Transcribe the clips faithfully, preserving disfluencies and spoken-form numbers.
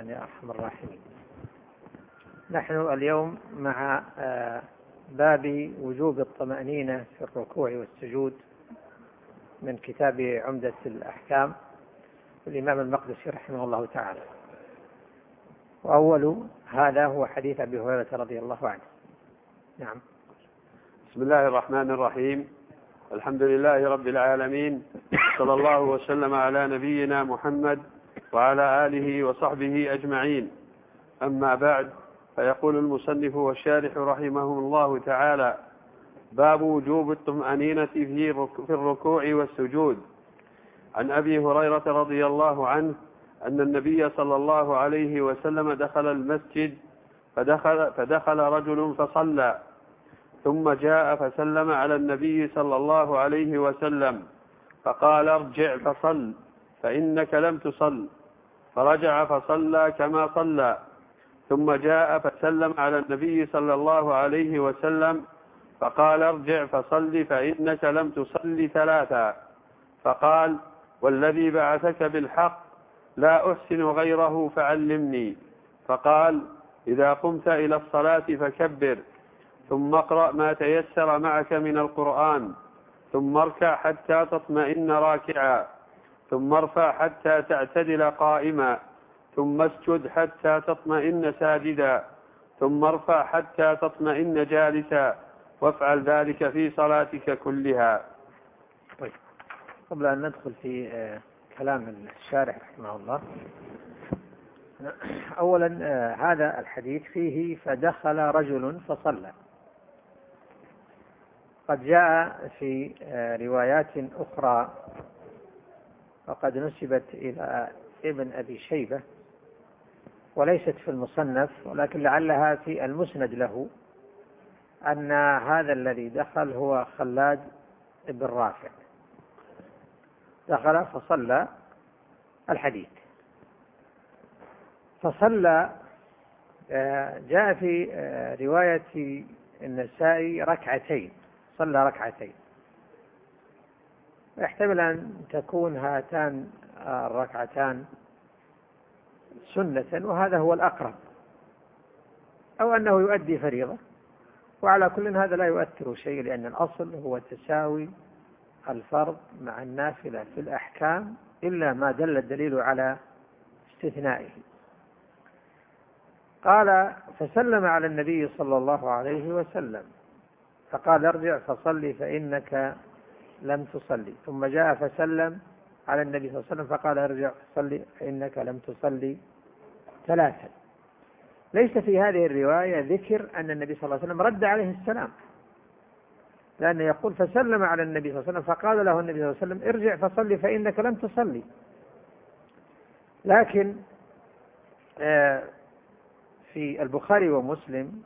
الرحمن يا أرحم الراحمين. نحن اليوم مع باب وجوب الطمأنينة في الركوع والسجود من كتاب عمدة الأحكام الإمام المقدسي رحمه الله تعالى. وأول هذا هو حديث أبي هريرة رضي الله عنه. نعم. بسم الله الرحمن الرحيم. الحمد لله رب العالمين، صلى الله وسلم على نبينا محمد وعلى آله وصحبه أجمعين. أما بعد، فيقول المصنف والشارح رحمه الله تعالى: باب وجوب الطمأنينة في الركوع والسجود. عن أبي هريرة رضي الله عنه أن النبي صلى الله عليه وسلم دخل المسجد فدخل, فدخل رجل فصلى، ثم جاء فسلم على النبي صلى الله عليه وسلم فقال: ارجع فصل فإنك لم تصل. فرجع فصلى كما صلى، ثم جاء فسلم على النبي صلى الله عليه وسلم فقال: ارجع فصل فإنك لم تصل ثلاثا. فقال: والذي بعثك بالحق لا أحسن غيره فعلمني. فقال: إذا قمت إلى الصلاة فكبر، ثم اقرأ ما تيسر معك من القرآن، ثم اركع حتى تطمئن راكعا، ثم ارفع حتى تعتدل قائما، ثم اسجد حتى تطمئن ساجدا، ثم ارفع حتى تطمئن جالسا، وافعل ذلك في صلاتك كلها. طيب، قبل أن ندخل في كلام الشارح رحمه الله، أولا هذا الحديث فيه فدخل رجل فصلى. قد جاء في روايات أخرى وقد نسبت إلى ابن أبي شيبة وليست في المصنف، ولكن لعلها في المسند له، أن هذا الذي دخل هو خلاد بن رافع. دخل فصلى الحديث. فصلى جاء في رواية النسائي ركعتين، صلى ركعتين. يحتمل أن تكون هاتان الركعتان سنة، وهذا هو الأقرب، أو أنه يؤدي فريضة. وعلى كل هذا لا يؤثر شيء، لأن الأصل هو تساوي الفرض مع النافلة في الأحكام، إلا ما دل الدليل على استثنائه. قال: فسلم على النبي صلى الله عليه وسلم فقال: ارجع فصلي فإنك لم تصلي. ثم جاء فسلم على النبي صلى الله عليه وسلم فقال: ارجع فصلي فإنك لم تصلي ثلاثا. ليس في هذه الرواية ذكر أن النبي صلى الله عليه وسلم رد عليه السلام، لأنه يقول: فسلم على النبي صلى الله عليه وسلم فقال له النبي صلى الله عليه وسلم: ارجع فصلي فإنك لم تصلي. لكن في البخاري ومسلم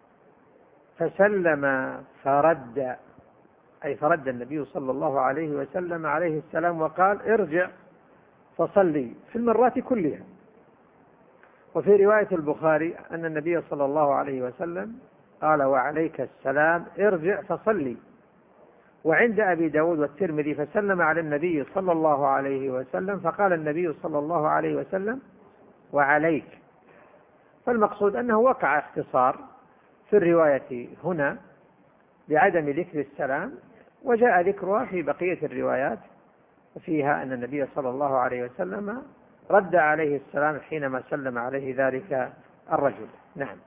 فسلم فرد، أي فرد النبي صلى الله عليه وسلم عليه السلام وقال: ارجع فصلي في المرات كلها. وفي رواية البخاري أن النبي صلى الله عليه وسلم قال: وعليك السلام ارجع فصلي. وعند أبي داود والترمذي فسلم على النبي صلى الله عليه وسلم فقال النبي صلى الله عليه وسلم: وعليك. فالمقصود أنه وقع اختصار في الرواية هنا بعدم ذكر السلام، وجاء ذكرها في بقية الروايات فيها أن النبي صلى الله عليه وسلم رد عليه السلام حينما سلم عليه ذلك الرجل. نعم.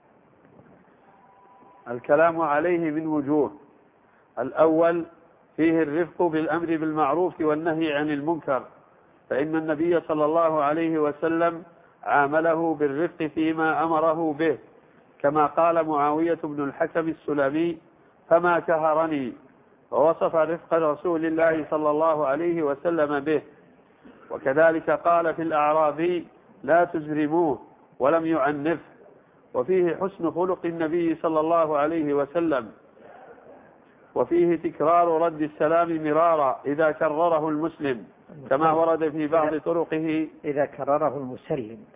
الكلام عليه من وجوه. الأول: فيه الرفق بالأمر بالمعروف والنهي عن المنكر، فإن النبي صلى الله عليه وسلم عامله بالرفق فيما أمره به، كما قال معاوية بن الحكم السلمي: فما كهرني، ووصف رفق رسول الله صلى الله عليه وسلم به. وكذلك قال في الأعرابي: لا تزرموه، ولم يعنف. وفيه حسن خلق النبي صلى الله عليه وسلم. وفيه تكرار رد السلام مرارا إذا كرره المسلم، كما ورد في بعض طرقه. إذا كرره المسلم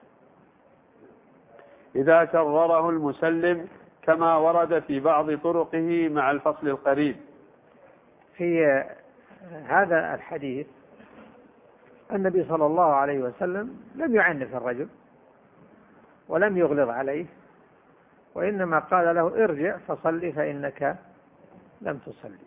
إذا كرره المسلم كما ورد في بعض طرقه مع الفصل القريب. في هذا الحديث النبي صلى الله عليه وسلم لم يعنف الرجل، ولم يغلظ عليه، وإنما قال له ارجع فصل فإنك لم تصلي.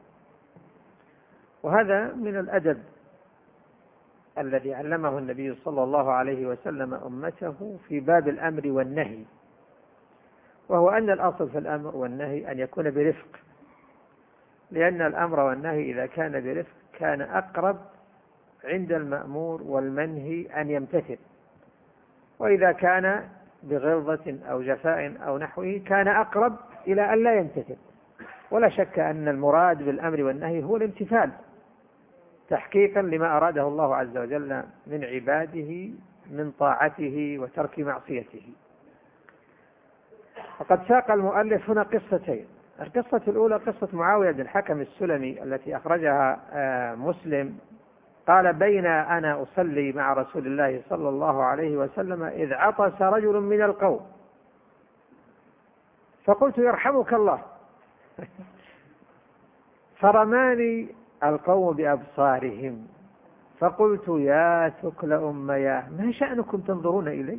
وهذا من الأدب الذي علمه النبي صلى الله عليه وسلم أمته في باب الأمر والنهي، وهو أن الأصل في الأمر والنهي أن يكون برفق، لأن الأمر والنهي إذا كان برفق كان أقرب عند المأمور والمنهي أن يمتثل، وإذا كان بغلظة أو جفاء أو نحوه كان أقرب إلى أن لا يمتثل. ولا شك أن المراد بالأمر والنهي هو الامتثال تحقيقا لما أراده الله عز وجل من عباده من طاعته وترك معصيته. وقد ساق المؤلف هنا قصتين. القصة الأولى قصة معاوية بن الحكم السلمي التي أخرجها مسلم، قال بين أنا أصلي مع رسول الله صلى الله عليه وسلم إذ عطس رجل من القوم فقلت يرحمك الله فرماني القوم بأبصارهم فقلت يا ثكل أمياه ما شأنكم تنظرون إلي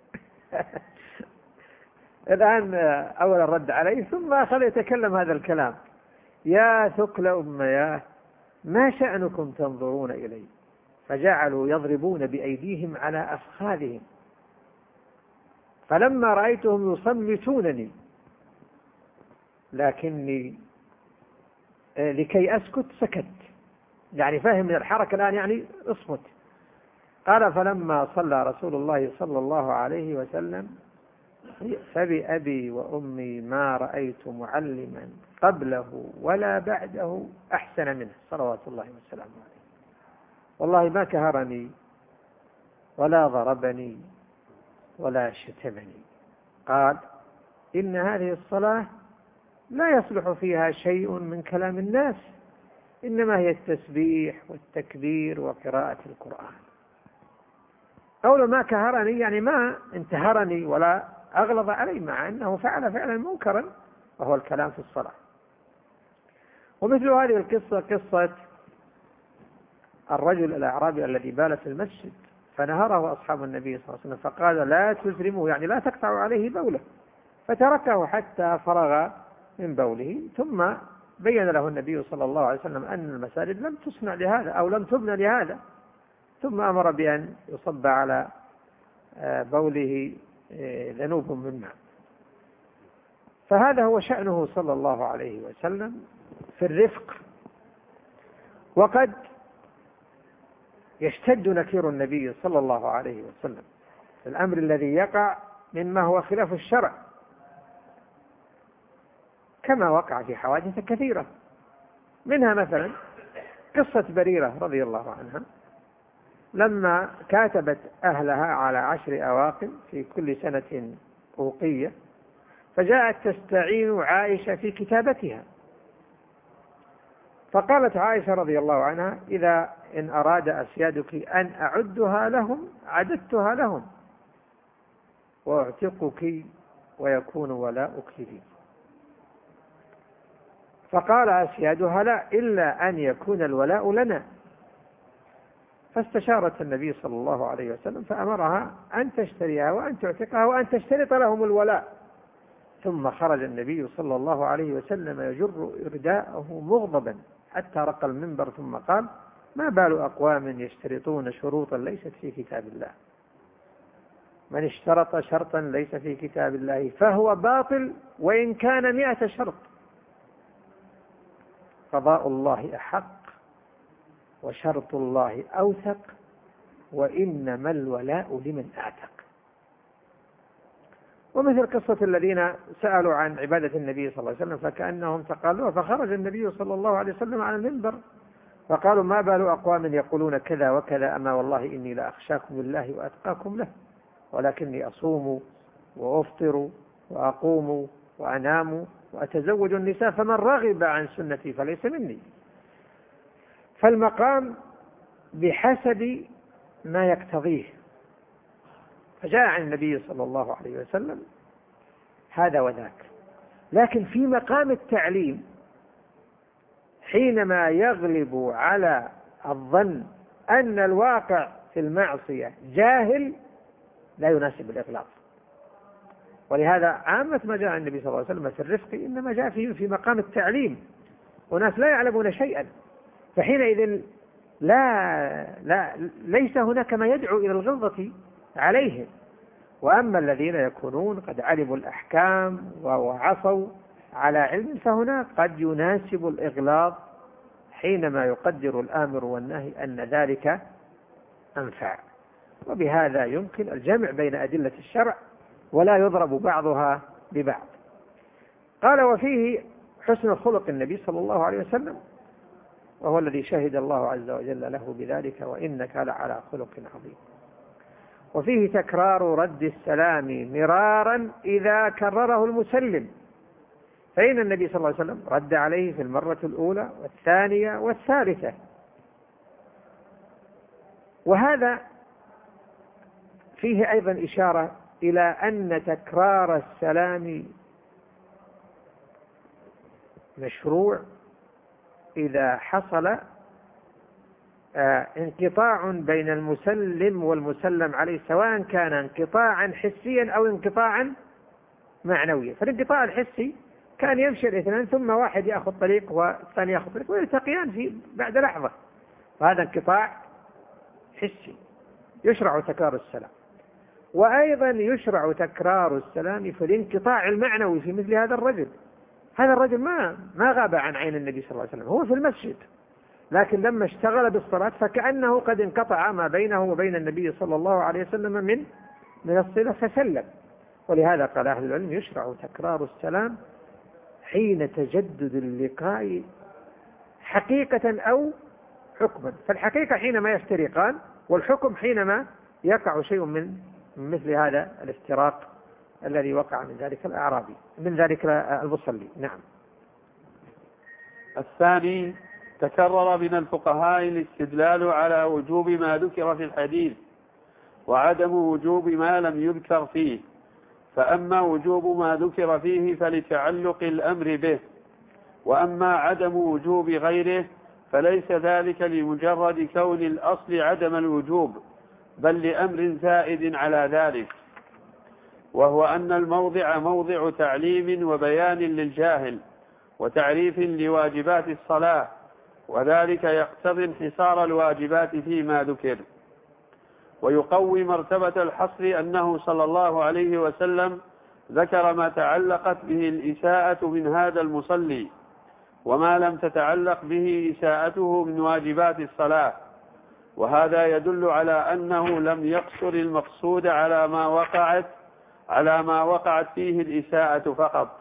الآن أولا رد عليه ثم أخذ يتكلم هذا الكلام، يا ثكل أمياه ما شأنكم تنظرون إلي، فجعلوا يضربون بأيديهم على أفخاذهم، فلما رأيتهم يصمتونني لكني لكي أسكت سكت، يعني فاهم من الحركة الآن يعني اصمت. قال فلما صلى رسول الله صلى الله عليه وسلم فبأبي وأمي ما رأيت معلما قبله ولا بعده أحسن منه صلوات الله وسلامه عليه، والله ما كهرني ولا ضربني ولا شتمني. قال إن هذه الصلاة لا يصلح فيها شيء من كلام الناس، إنما هي التسبيح والتكبير وقراءة القرآن. قول ما كهرني يعني ما انتهرني ولا أغلظ علي، مع أنه فعل فعلا منكرا وهو الكلام في الصلاة. ومثل هذه القصة قصة الرجل الأعرابي الذي بال في المسجد فنهره أصحاب النبي صلى الله عليه وسلم فقال لا تزرموا يعني لا تقطعوا عليه بوله، فتركه حتى فرغ من بوله، ثم بين له النبي صلى الله عليه وسلم أن المساجد لم تصنع لهذا أو لم تبنى لهذا، ثم أمر بأن يصب على بوله ذنوب من ماء. فهذا هو شأنه صلى الله عليه وسلم في الرفق. وقد يشتد نكير النبي صلى الله عليه وسلم في الأمر الذي يقع مما هو خلاف الشرع، كما وقع في حوادث كثيرة، منها مثلا قصة بريرة رضي الله عنها لما كاتبت أهلها على عشر أواقم في كل سنة أوقية، فجاءت تستعين عائشة في كتابتها، فقالت عائشة رضي الله عنها إذا إن أراد أسيادك أن أعدها لهم عددتها لهم وأعتقك ويكون ولاؤك لي. فقال أسيادها لا إلا أن يكون الولاء لنا، فاستشارت النبي صلى الله عليه وسلم فأمرها أن تشتريها وأن تعتقها وأن تشترط لهم الولاء. ثم خرج النبي صلى الله عليه وسلم يجر إرداءه مغضبا حتى رقى المنبر ثم قال ما بال أقوام يشترطون شروطا ليست في كتاب الله، من اشترط شرطا ليس في كتاب الله فهو باطل وإن كان مئة شرط، قضاء الله أحق وشرط الله أوثق وإنما الولاء لمن أعتق. ومثل قصة الذين سألوا عن عبادة النبي صلى الله عليه وسلم فكأنهم تقالوها، فخرج النبي صلى الله عليه وسلم على المنبر فقالوا ما بال أقوام يقولون كذا وكذا، أما والله إني لأخشاكم بالله وأتقاكم له، ولكني أصوم وأفطر وأقوم وأنام وأتزوج النساء فمن رغب عن سنتي فليس مني. فالمقام بحسب ما يقتضيه، فجاء عن النبي صلى الله عليه وسلم هذا وذاك. لكن في مقام التعليم حينما يغلب على الظن أن الواقع في المعصية جاهل لا يناسب الإغلاق، ولهذا عامة ما جاء النبي صلى الله عليه وسلم في الرفق إنما جاء فيه في مقام التعليم، وناس لا يعلمون شيئا، فحينئذ لا لا ليس هناك ما يدعو إلى الغلظة عليهم. وأما الذين يكونون قد علموا الأحكام وعصوا على علم فهنا قد يناسب الإغلاظ حينما يقدر الآمر والنهي أن ذلك أنفع. وبهذا يمكن الجمع بين أدلة الشرع ولا يضرب بعضها ببعض. قال وفيه حسن خلق النبي صلى الله عليه وسلم، وهو الذي شهد الله عز وجل له بذلك وإنك لعلى خلق عظيم. وفيه تكرار رد السلام مرارا إذا كرره المسلم، فإن النبي صلى الله عليه وسلم رد عليه في المرة الأولى والثانية والثالثة. وهذا فيه أيضا إشارة إلى أن تكرار السلام مشروع إذا حصل انقطاع بين المسلم والمسلم عليه، سواء كان انقطاعا حسيا أو انقطاعا معنويا. فالانقطاع الحسي كان يمشي الاثنان ثم واحد يأخذ طريق والثاني يأخذ طريق ويلتقيان في بعد لحظة، وهذا انقطاع حسي يشرع تكرار السلام. وأيضا يشرع تكرار السلام في الانقطاع المعنوي في مثل هذا الرجل. هذا الرجل ما ما غاب عن عين النبي صلى الله عليه وسلم، هو في المسجد، لكن لما اشتغل بالصلاة فكأنه قد انقطع ما بينه وبين النبي صلى الله عليه وسلم من من الصلة فسلم. ولهذا قال أهل العلم يشرع تكرار السلام حين تجدد اللقاء حقيقة أو حكما. فالحقيقة حينما يفترقان، والحكم حينما يقع شيء من مثل هذا الافتراق الذي وقع من ذلك الأعرابي من ذلك المصلي. نعم. الثاني تكرر من الفقهاء الاستدلال على وجوب ما ذكر في الحديث وعدم وجوب ما لم يذكر فيه. فأما وجوب ما ذكر فيه فلتعلق الأمر به، وأما عدم وجوب غيره فليس ذلك لمجرد كون الأصل عدم الوجوب، بل لأمر زائد على ذلك، وهو أن الموضع موضع تعليم وبيان للجاهل وتعريف لواجبات الصلاة، وذلك يقتضي انحصار الواجبات فيما ذكر. ويقوي مرتبة الحصر أنه صلى الله عليه وسلم ذكر ما تعلقت به الإساءة من هذا المصلي وما لم تتعلق به إساءته من واجبات الصلاة، وهذا يدل على أنه لم يقصر المقصود على ما وقعت على ما وقعت فيه الإساءة فقط.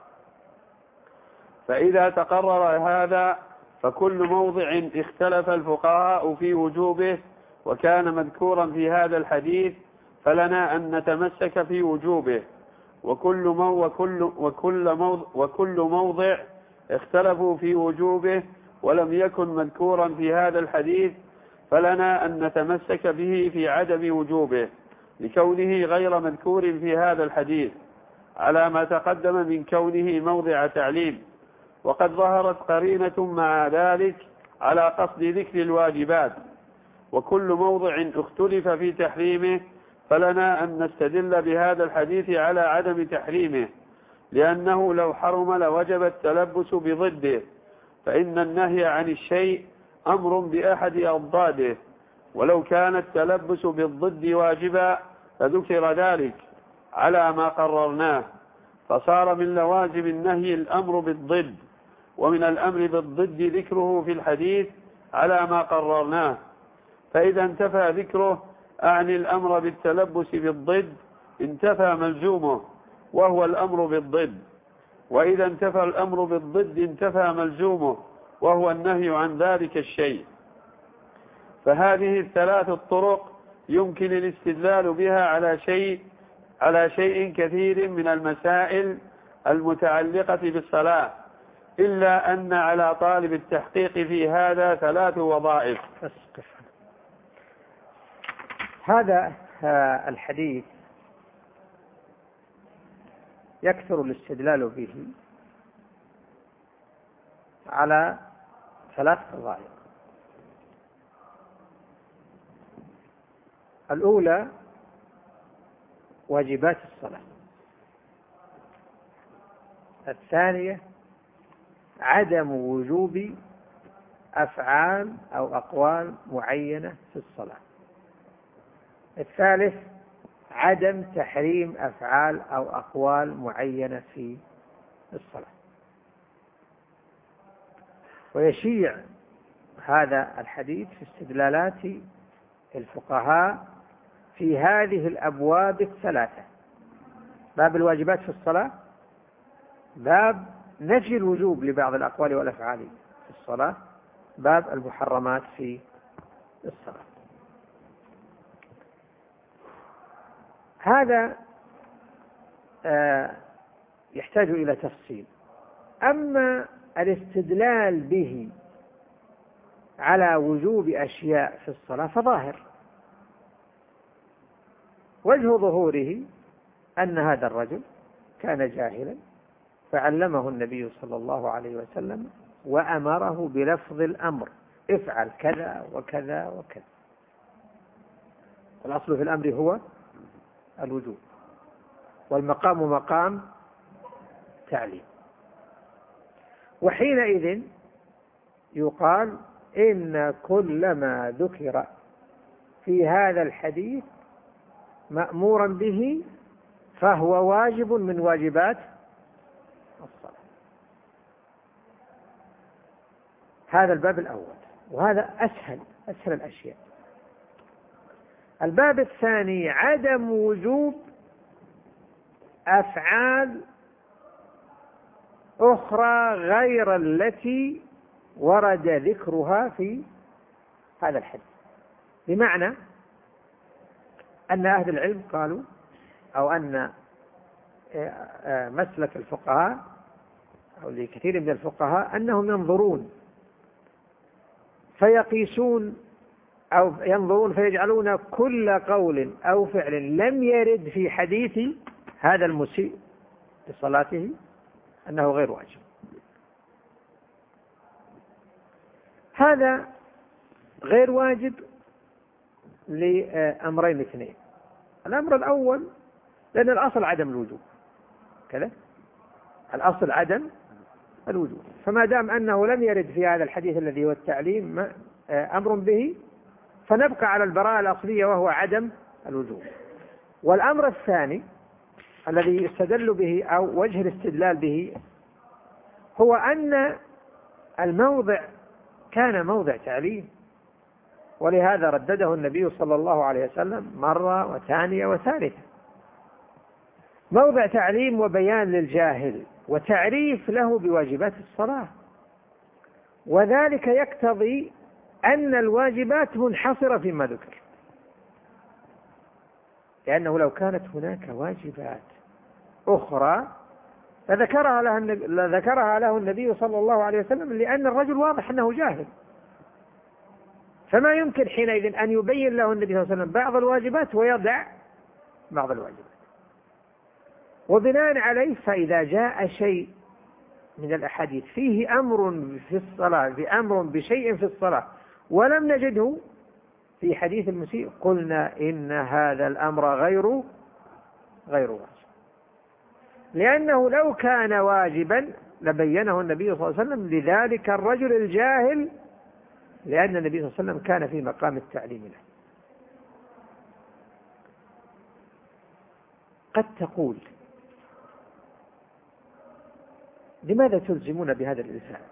فإذا تقرر هذا فكل موضع اختلف الفقهاء في وجوبه وكان مذكورا في هذا الحديث فلنا أن نتمسك في وجوبه، وكل مو وكل وكل موضع, وكل موضع اختلفوا في وجوبه ولم يكن مذكورا في هذا الحديث فلنا أن نتمسك به في عدم وجوبه لكونه غير مذكور في هذا الحديث على ما تقدم من كونه موضع تعليم. وقد ظهرت قرينة مع ذلك على قصد ذكر الواجبات، وكل موضع اختلف في تحريمه فلنا أن نستدل بهذا الحديث على عدم تحريمه، لأنه لو حرم لوجب التلبس بضده، فإن النهي عن الشيء أمر بأحد أضداده، ولو كان التلبس بالضد واجبا فذكر ذلك على ما قررناه، فصار من لوازم النهي الأمر بالضد، ومن الأمر بالضد ذكره في الحديث على ما قررناه. فإذا انتفى ذكره أعني الأمر بالتلبس بالضد انتفى ملزومه وهو الأمر بالضد، وإذا انتفى الأمر بالضد انتفى ملزومه وهو النهي عن ذلك الشيء. فهذه الثلاث الطرق يمكن الاستدلال بها على شيء على شيء كثير من المسائل المتعلقة بالصلاة، إلا أن على طالب التحقيق في هذا ثلاث وظائف. هذا الحديث يكثر الاستدلال به على ثلاث وظائف. الأولى واجبات الصلاة، الثانية عدم وجوب أفعال أو أقوال معينة في الصلاة. الثالث عدم تحريم أفعال أو أقوال معينة في الصلاة. ويشيع هذا الحديث في استدلالات الفقهاء في هذه الأبواب الثلاثة: باب الواجبات في الصلاة، باب نفي الوجوب لبعض الأقوال والأفعال في الصلاة، باب المحرمات في الصلاة. هذا يحتاج إلى تفصيل. أما الاستدلال به على وجوب أشياء في الصلاة فظاهر، وجه ظهوره أن هذا الرجل كان جاهلا فعلمه النبي صلى الله عليه وسلم وأمره بلفظ الأمر: افعل كذا وكذا وكذا. والأصل في الأمر هو الوجوب، والمقام مقام تعليم. وحينئذ يقال إن كل ما ذكر في هذا الحديث مأمورا به فهو واجب من واجبات الصلاة. هذا الباب الأول، وهذا أسهل أسهل الأشياء. الباب الثاني عدم وجوب أفعال أخرى غير التي ورد ذكرها في هذا الحديث. بمعنى أن أهل العلم قالوا، أو أن مسلك الفقهاء أو لكثير من الفقهاء أنهم ينظرون فيقيسون أو ينظرون فيجعلون كل قول أو فعل لم يرد في حديث هذا المسيء لصلاته أنه غير واجب. هذا غير واجب لأمرين اثنين. الأمر الأول لأن الأصل عدم الوجوب، كذا الأصل عدم الوجوب، فما دام أنه لم يرد في هذا الحديث الذي هو التعليم أمر به فنبقى على البراءة الأصلية وهو عدم الوجوب. والأمر الثاني الذي يستدل به أو وجه الاستدلال به هو أن الموضع كان موضع تعليم، ولهذا ردده النبي صلى الله عليه وسلم مرة وثانية وثالثة. موضع تعليم وبيان للجاهل وتعريف له بواجبات الصلاة، وذلك يقتضي أن الواجبات منحصرة فيما ذكر، لأنه لو كانت هناك واجبات أخرى لذكرها له النبي, لذكرها له النبي صلى الله عليه وسلم، لأن الرجل واضح أنه جاهل، فما يمكن حينئذ أن يبين له النبي صلى الله عليه وسلم بعض الواجبات ويضع بعض الواجبات. وبناء عليه فإذا جاء شيء من الأحاديث فيه أمر في الصلاة بأمر بشيء في الصلاة ولم نجده في حديث المسيء قلنا إن هذا الأمر غير غير واجب، لأنه لو كان واجبا لبينه النبي صلى الله عليه وسلم لذلك الرجل الجاهل، لأن النبي صلى الله عليه وسلم كان في مقام التعليم له. قد تقول لماذا تلزمون بهذا الإلزام؟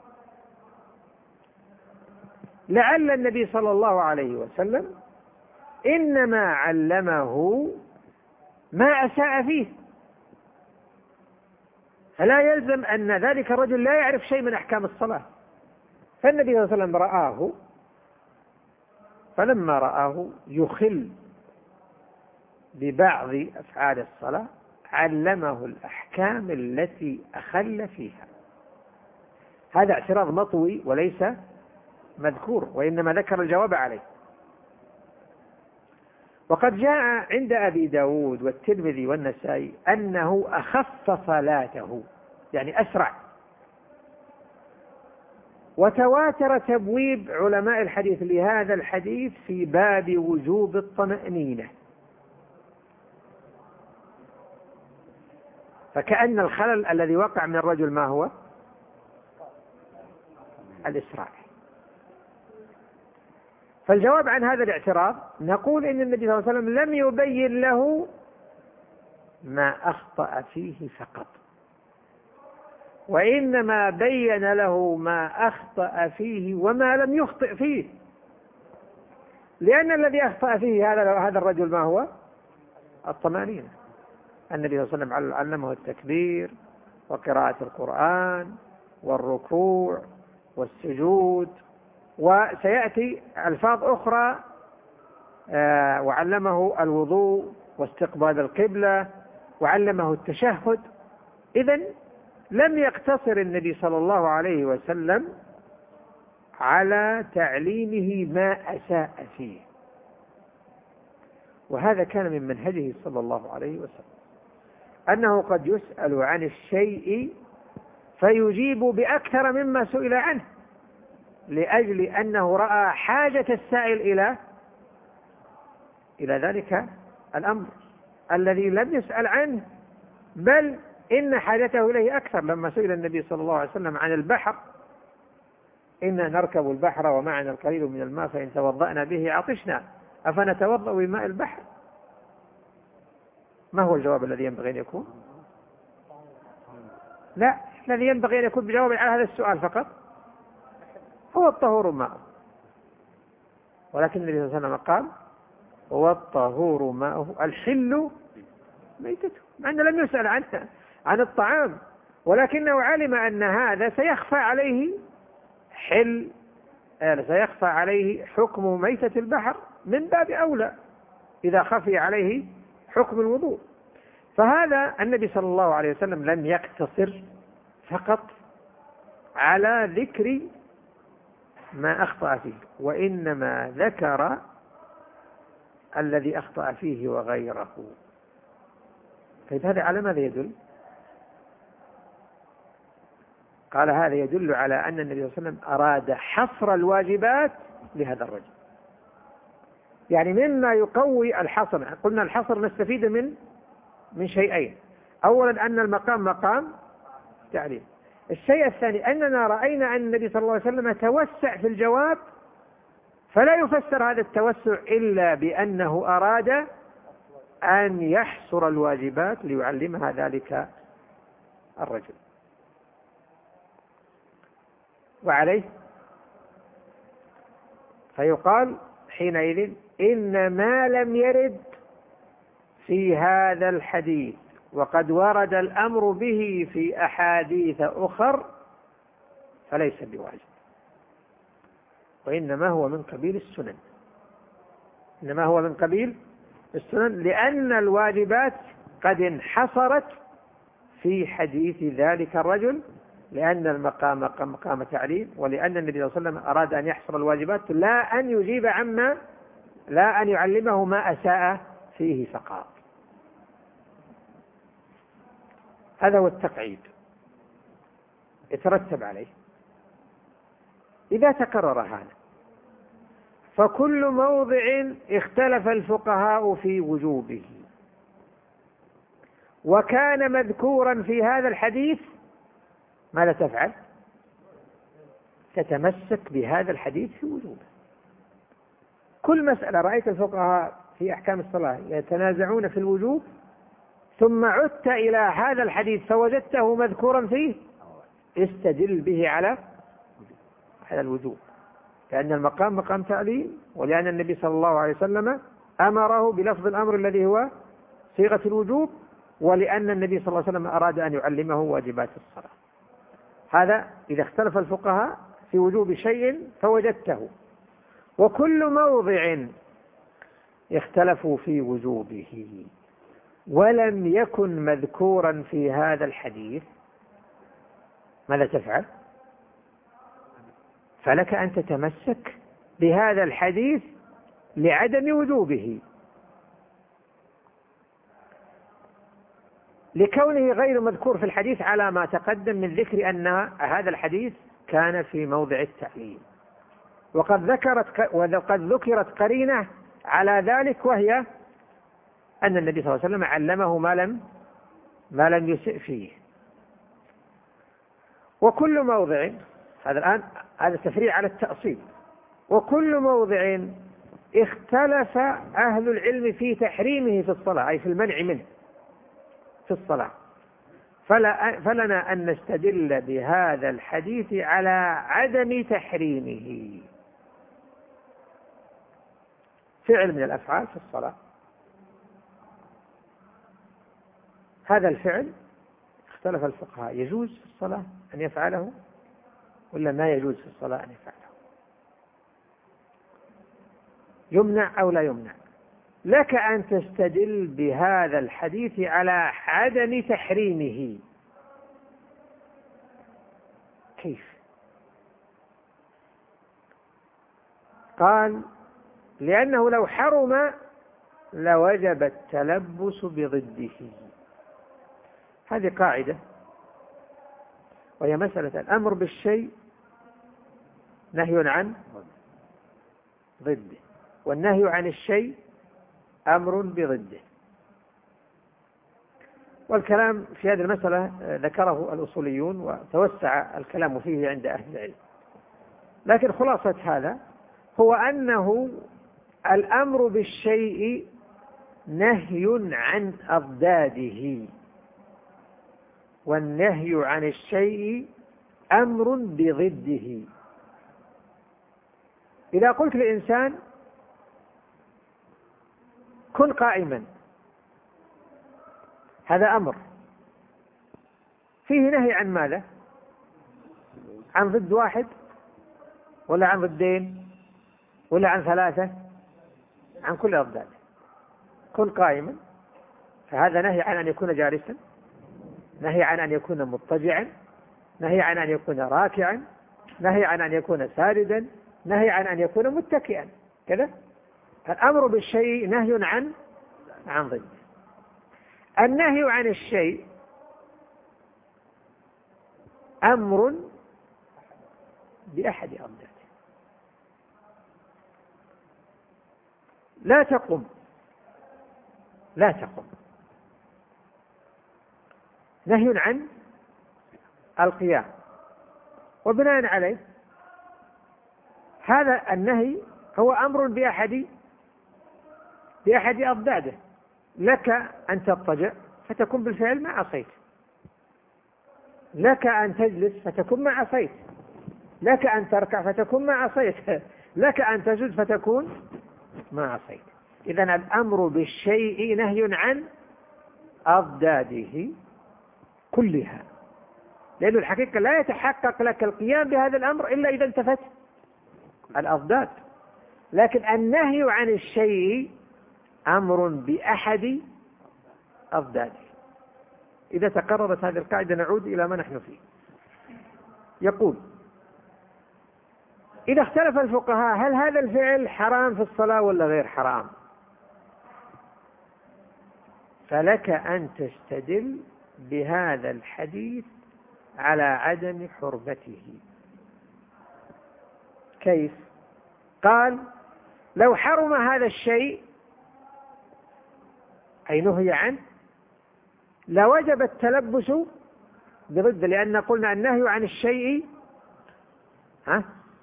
لعل النبي صلى الله عليه وسلم إنما علمه ما أساء فيه، فلا يلزم أن ذلك الرجل لا يعرف شيء من أحكام الصلاة. فالنبي صلى الله عليه وسلم رآه، فلما رآه يخل ببعض أفعال الصلاة علمه الأحكام التي أخل فيها. هذا اعتراض مطوي وليس مذكور، وإنما ذكر الجواب عليه. وقد جاء عند أبي داود والترمذي والنسائي أنه أخف صلاته، يعني أسرع. وتواتر تبويب علماء الحديث لهذا الحديث في باب وجوب الطمأنينة. فكأن الخلل الذي وقع من الرجل ما هو؟ الإسراع. فالجواب عن هذا الاعتراض نقول إن النبي صلى الله عليه وسلم لم يبين له ما أخطأ فيه فقط، وإنما بين له ما أخطأ فيه وما لم يخطئ فيه، لأن الذي أخطأ فيه هذا هذا الرجل ما هو؟ الطمأنينة. النبي صلى الله عليه وسلم علمه التكبير وقراءة القرآن والركوع والسجود، وسيأتي ألفاظ أخرى، آه وعلمه الوضوء واستقبال القبلة وعلمه التشهد. إذن لم يقتصر النبي صلى الله عليه وسلم على تعليمه ما أساء فيه، وهذا كان من منهجه صلى الله عليه وسلم، أنه قد يسأل عن الشيء فيجيب بأكثر مما سئل عنه، لأجل أنه رأى حاجة السائل إلى إلى ذلك الأمر الذي لم يسأل عنه، بل إن حاجته إليه أكثر. لما سئل النبي صلى الله عليه وسلم عن البحر: إنا نركب البحر ومعنا القليل من الماء فإن توضأنا به عطشنا أفنتوضأ بماء البحر؟ ما هو الجواب الذي ينبغي أن يكون؟ لا، الذي ينبغي أن يكون بجواب على هذا السؤال فقط هو الطهور ماء. ولكن النبي صلى الله عليه وسلم قال: والطهور ماءه الحل ميتته، مع أنه لم يسأل عنه عن الطعام، ولكنه علم أن هذا سيخفى عليه حل سيخفى عليه حكم ميتة البحر، من باب أولى إذا خفي عليه حكم الوضوء. فهذا النبي صلى الله عليه وسلم لم يقتصر فقط على ذكر ما أخطأ فيه، وإنما ذكر الذي أخطأ فيه وغيره. طيب هذا على ماذا يدل؟ قال: هذا يدل على أن النبي صلى الله عليه وسلم أراد حصر الواجبات لهذا الرجل، يعني مما يقوي الحصر. قلنا الحصر نستفيد من من شيئين: أولا أن المقام مقام تعليم، الشيء الثاني أننا رأينا أن النبي صلى الله عليه وسلم توسع في الجواب، فلا يفسر هذا التوسع إلا بأنه أراد أن يحصر الواجبات ليعلمها ذلك الرجل. وعليه فيقال حينئذ إن ما لم يرد في هذا الحديث وقد ورد الأمر به في أحاديث أخر فليس بواجب، وإنما هو من قبيل السنن. إنما هو من قبيل السنن، لأن الواجبات قد انحصرت في حديث ذلك الرجل، لأن المقام مقام تعليم، ولأن النبي صلى الله عليه وسلم أراد أن يحصر الواجبات لا أن يجيب عما لا أن يعلمه ما أساء فيه فقط. هذا هو التقعيد يترتب عليه. إذا تكرر هذا فكل موضع اختلف الفقهاء في وجوبه وكان مذكورا في هذا الحديث، ماذا تفعل؟ تتمسك بهذا الحديث في وجوبه. كل مسألة رأيت الفقهاء في أحكام الصلاة يتنازعون في الوجوب، ثم عدت إلى هذا الحديث فوجدته مذكورا فيه، استدل به على على الوجوب، لأن المقام مقام تعليم، ولأن النبي صلى الله عليه وسلم أمره بلفظ الأمر الذي هو صيغة الوجوب، ولأن النبي صلى الله عليه وسلم أراد أن يعلمه واجبات الصلاة. هذا إذا اختلف الفقهاء في وجوب شيء فوجدته. وكل موضع اختلفوا في وجوبه ولم يكن مذكورا في هذا الحديث، ماذا تفعل؟ فلك أن تتمسك بهذا الحديث لعدم وجوبه، لكونه غير مذكور في الحديث على ما تقدم من ذكر أن هذا الحديث كان في موضع التعليم، وقد ذكرت وقد ذكرت قرينة على ذلك، وهي أن النبي صلى الله عليه وسلم علمه ما لم ما لم يسئ فيه. وكل موضع، هذا الآن هذا تفريع على التأصيل، وكل موضع اختلف أهل العلم في تحريمه في الصلاة، أي في المنع منه في الصلاة، فلا فلنا أن نستدل بهذا الحديث على عدم تحريمه. فعل من الأفعال في الصلاة، هذا الفعل اختلف الفقهاء يجوز في الصلاة أن يفعله ولا ما يجوز في الصلاة أن يفعله، يمنع أو لا يمنع. لك أن تستدل بهذا الحديث على عدم تحريمه. كيف؟ قال لأنه لو حرم لوجب التلبس بضده. هذه قاعدة، وهي مسألة الأمر بالشيء نهي عن ضده، والنهي عن الشيء أمر بضده. والكلام في هذه المسألة ذكره الأصوليون وتوسع الكلام فيه عند أهل العلم، لكن خلاصة هذا هو أنه الأمر بالشيء نهي عن أضداده، والنهي عن الشيء أمر بضده. إذا قلت لإنسان كن قائما، هذا أمر فيه نهي عن ماذا؟ عن ضد واحد ولا عن ضدين ولا عن ثلاثة؟ عن كل أضداد. كن قائما، فهذا نهي عن أن يكون جالسا، نهي عن أن يكون مضطجعا، نهي عن أن يكون راكعا، نهي عن أن يكون ساجدا، نهي عن أن يكون متكئا. كذا الأمر بالشيء نهي عن عن ضد. النهي عن الشيء أمر بأحد أضداده. لا تقم، لا تقم، نهي عن القيام، وبناء عليه هذا النهي هو أمر بأحد بأحد أضداده. لك أن تضطجع فتكون بالفعل ما عصيت، لك أن تجلس فتكون ما عصيت، لك أن تركع فتكون ما عصيت، لك أن تسجد فتكون ما عصيت. إذن الأمر بالشيء نهي عن أضداده كلها، لأن الحقيقة لا يتحقق لك القيام بهذا الأمر إلا إذا انتفت الأضداد. لكن النهي عن الشيء أمر بأحد أضداده. إذا تقررت هذه القاعدة نعود إلى ما نحن فيه. يقول إذا اختلف الفقهاء هل هذا الفعل حرام في الصلاة ولا غير حرام، فلك أن تستدل بهذا الحديث على عدم حرمته. كيف؟ قال لو حرم هذا الشيء أي نهي عنه لوجب التلبس بضد، لأن قلنا النهي عن الشيء ها؟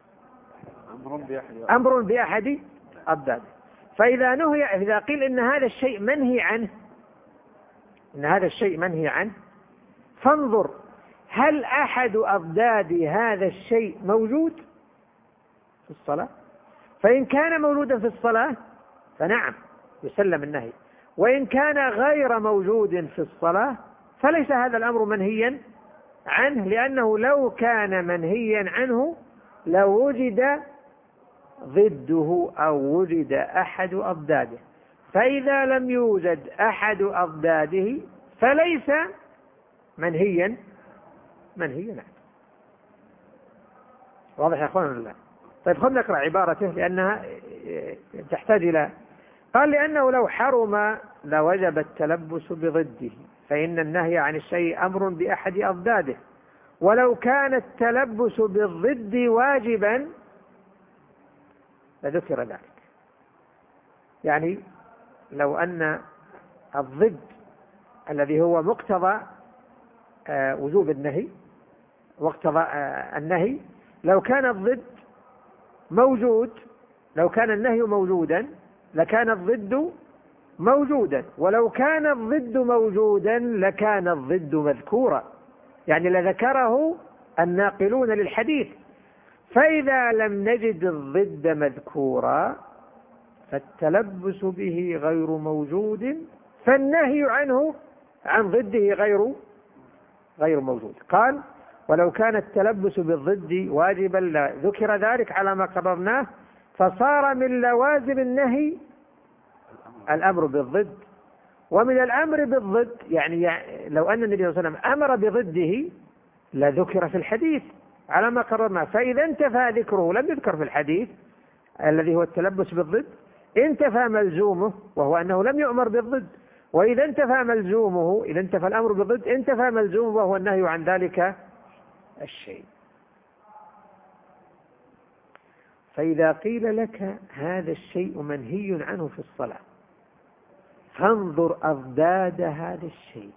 أمر بأحد أضداده. فإذا نهي، إذا قيل إن هذا الشيء منهي عنه، إن هذا الشيء منهي عنه، فانظر هل أحد أضداد هذا الشيء موجود في الصلاة؟ فإن كان موجودا في الصلاة فنعم يسلم النهي، وإن كان غير موجود في الصلاة فليس هذا الأمر منهيا عنه، لأنه لو كان منهيا عنه لوجد ضده أو وجد أحد أضداده، فإذا لم يوجد أحد أضداده فليس منهيا منهيا عنه. واضح يا أخوان الله؟ طيب خذ نقرأ عبارته لأنها تحتاج إلى. قال لأنه لو حرم لوجب التلبس بضده، فإن النهي عن الشيء أمر بأحد أضداده، ولو كان التلبس بالضد واجبا لذكر ذلك. يعني لو أن الضد الذي هو مقتضى وجوب النهي واقتضى النهي، لو كان الضد موجود، لو كان النهي موجودا لكان الضد موجودا، ولو كان الضد موجودا لكان الضد مذكورا، يعني لذكره الناقلون للحديث. فإذا لم نجد الضد مذكورا فالتلبس به غير موجود، فالنهي عنه عن ضده غير غير موجود. قال: ولو كان التلبس بالضد واجبا لذكر ذلك على ما قررناه، فصار من لوازم النهي الأمر بالضد، ومن الأمر بالضد يعني لو أن النبي صلى الله عليه وسلم أمر بضده لذكر في الحديث على ما قررناه. فإذا انتفى ذكره لم يذكر في الحديث الذي هو التلبس بالضد، انتفى ملزومه وهو أنه لم يؤمر بالضد. وإذا انتفى ملزومه، إذا انتفى الأمر بالضد انتفى ملزومه وهو النهي عن ذلك الشيء. فإذا قيل لك هذا الشيء منهي عنه في الصلاة، فانظر أضداد هذا الشيء،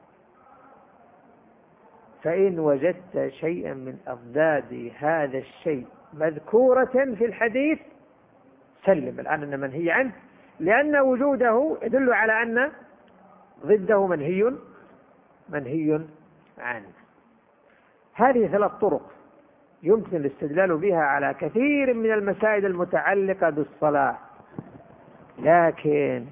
فإن وجدت شيئا من أضداد هذا الشيء مذكورة في الحديث سلم الآن أن منهي عنه، لأن وجوده يدل على أن ضده منهي منهي عنه. هذه ثلاث طرق يمكن الاستدلال بها على كثير من المسائل المتعلقة بالصلاة، لكن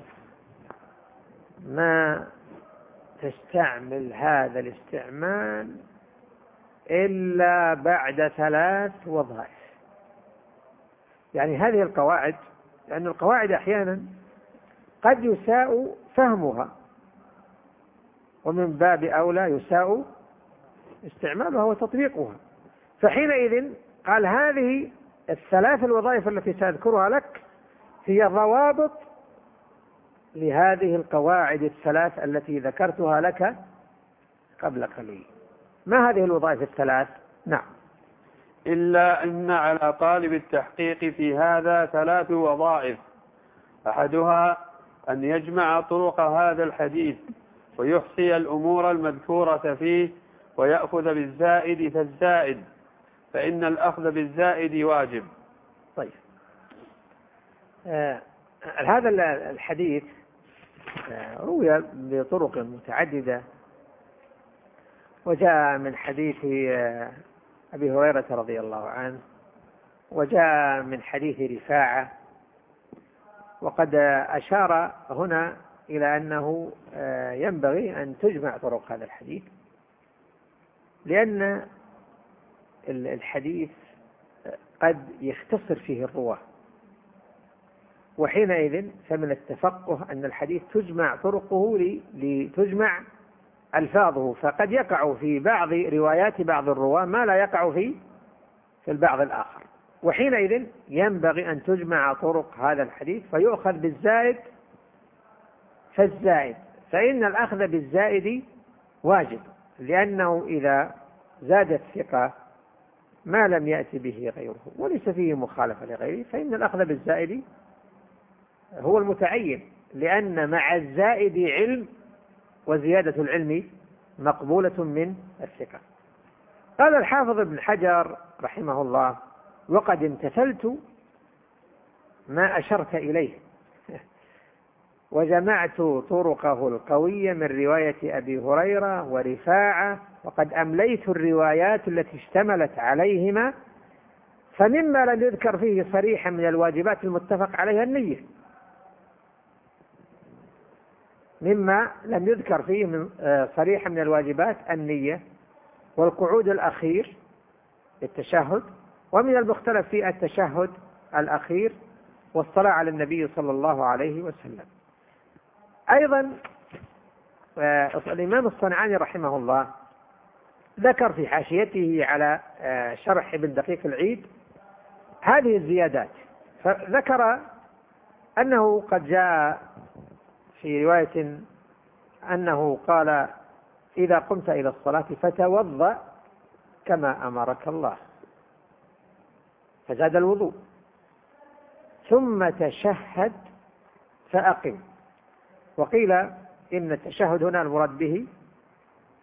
ما تستعمل هذا الاستعمال إلا بعد ثلاث وظائف. يعني هذه القواعد، لأن القواعد أحيانا قد يساء فهمها، ومن باب أولى يساء استعمالها وتطبيقها. فحينئذ قال هذه الثلاث الوظائف التي سأذكرها لك هي ضوابط لهذه القواعد الثلاث التي ذكرتها لك قبل قليل. ما هذه الوظائف الثلاث؟ نعم. إلا أن على طالب التحقيق في هذا ثلاث وظائف: أحدها أن يجمع طرق هذا الحديث ويحصي الأمور المذكورة فيه ويأخذ بالزائد فالزائد، فإن الأخذ بالزائد واجب. طيب، آه هذا الحديث آه روي بطرق متعددة، وجاء من حديث آه أبي هريرة رضي الله عنه، وجاء من حديث رفاعة، وقد أشار هنا إلى أنه آه ينبغي أن تجمع طرق هذا الحديث، لأن الحديث قد يختصر فيه الرواة، وحينئذ فمن التفقه أن الحديث تجمع طرقه لتجمع ألفاظه، فقد يقع في بعض روايات بعض الرواة ما لا يقع في في البعض الآخر، وحينئذ ينبغي أن تجمع طرق هذا الحديث فيؤخذ بالزائد فالزائد، فإن الأخذ بالزائد واجب، لأنه إذا زاد الثقة ما لم يأتي به غيره وليس فيه مخالفة لغيره فإن الأخذ بالزائد هو المتعين، لأن مع الزائد علم، وزيادة العلم مقبولة من الثقة. قال الحافظ ابن حجر رحمه الله: وقد امتثلت ما أشرت إليه وجمعت طرقه القوية من رواية أبي هريرة ورفاعة، وقد أمليت الروايات التي اشتملت عليهما، فمما لم يذكر فيه صريحا من الواجبات المتفق عليها النية، مما لم يذكر فيه من صريحا من الواجبات النية والقعود الأخير للتشهد، ومن المختلف في التشهد الأخير والصلاة على النبي صلى الله عليه وسلم. أيضا الإمام الصنعاني رحمه الله ذكر في حاشيته على شرح ابن دقيق العيد هذه الزيادات، فذكر أنه قد جاء في رواية أنه قال: إذا قمت إلى الصلاة فتوضأ كما أمرك الله، فزاد الوضوء، ثم تشهد فأقم. وقيل إن التشهد هنا المراد به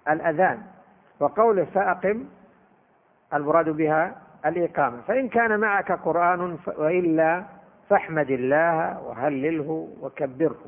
الأذان، وقوله فأقم المراد بها الإقامة. فإن كان معك قرآن وإلا فاحمد الله وهلله وكبره.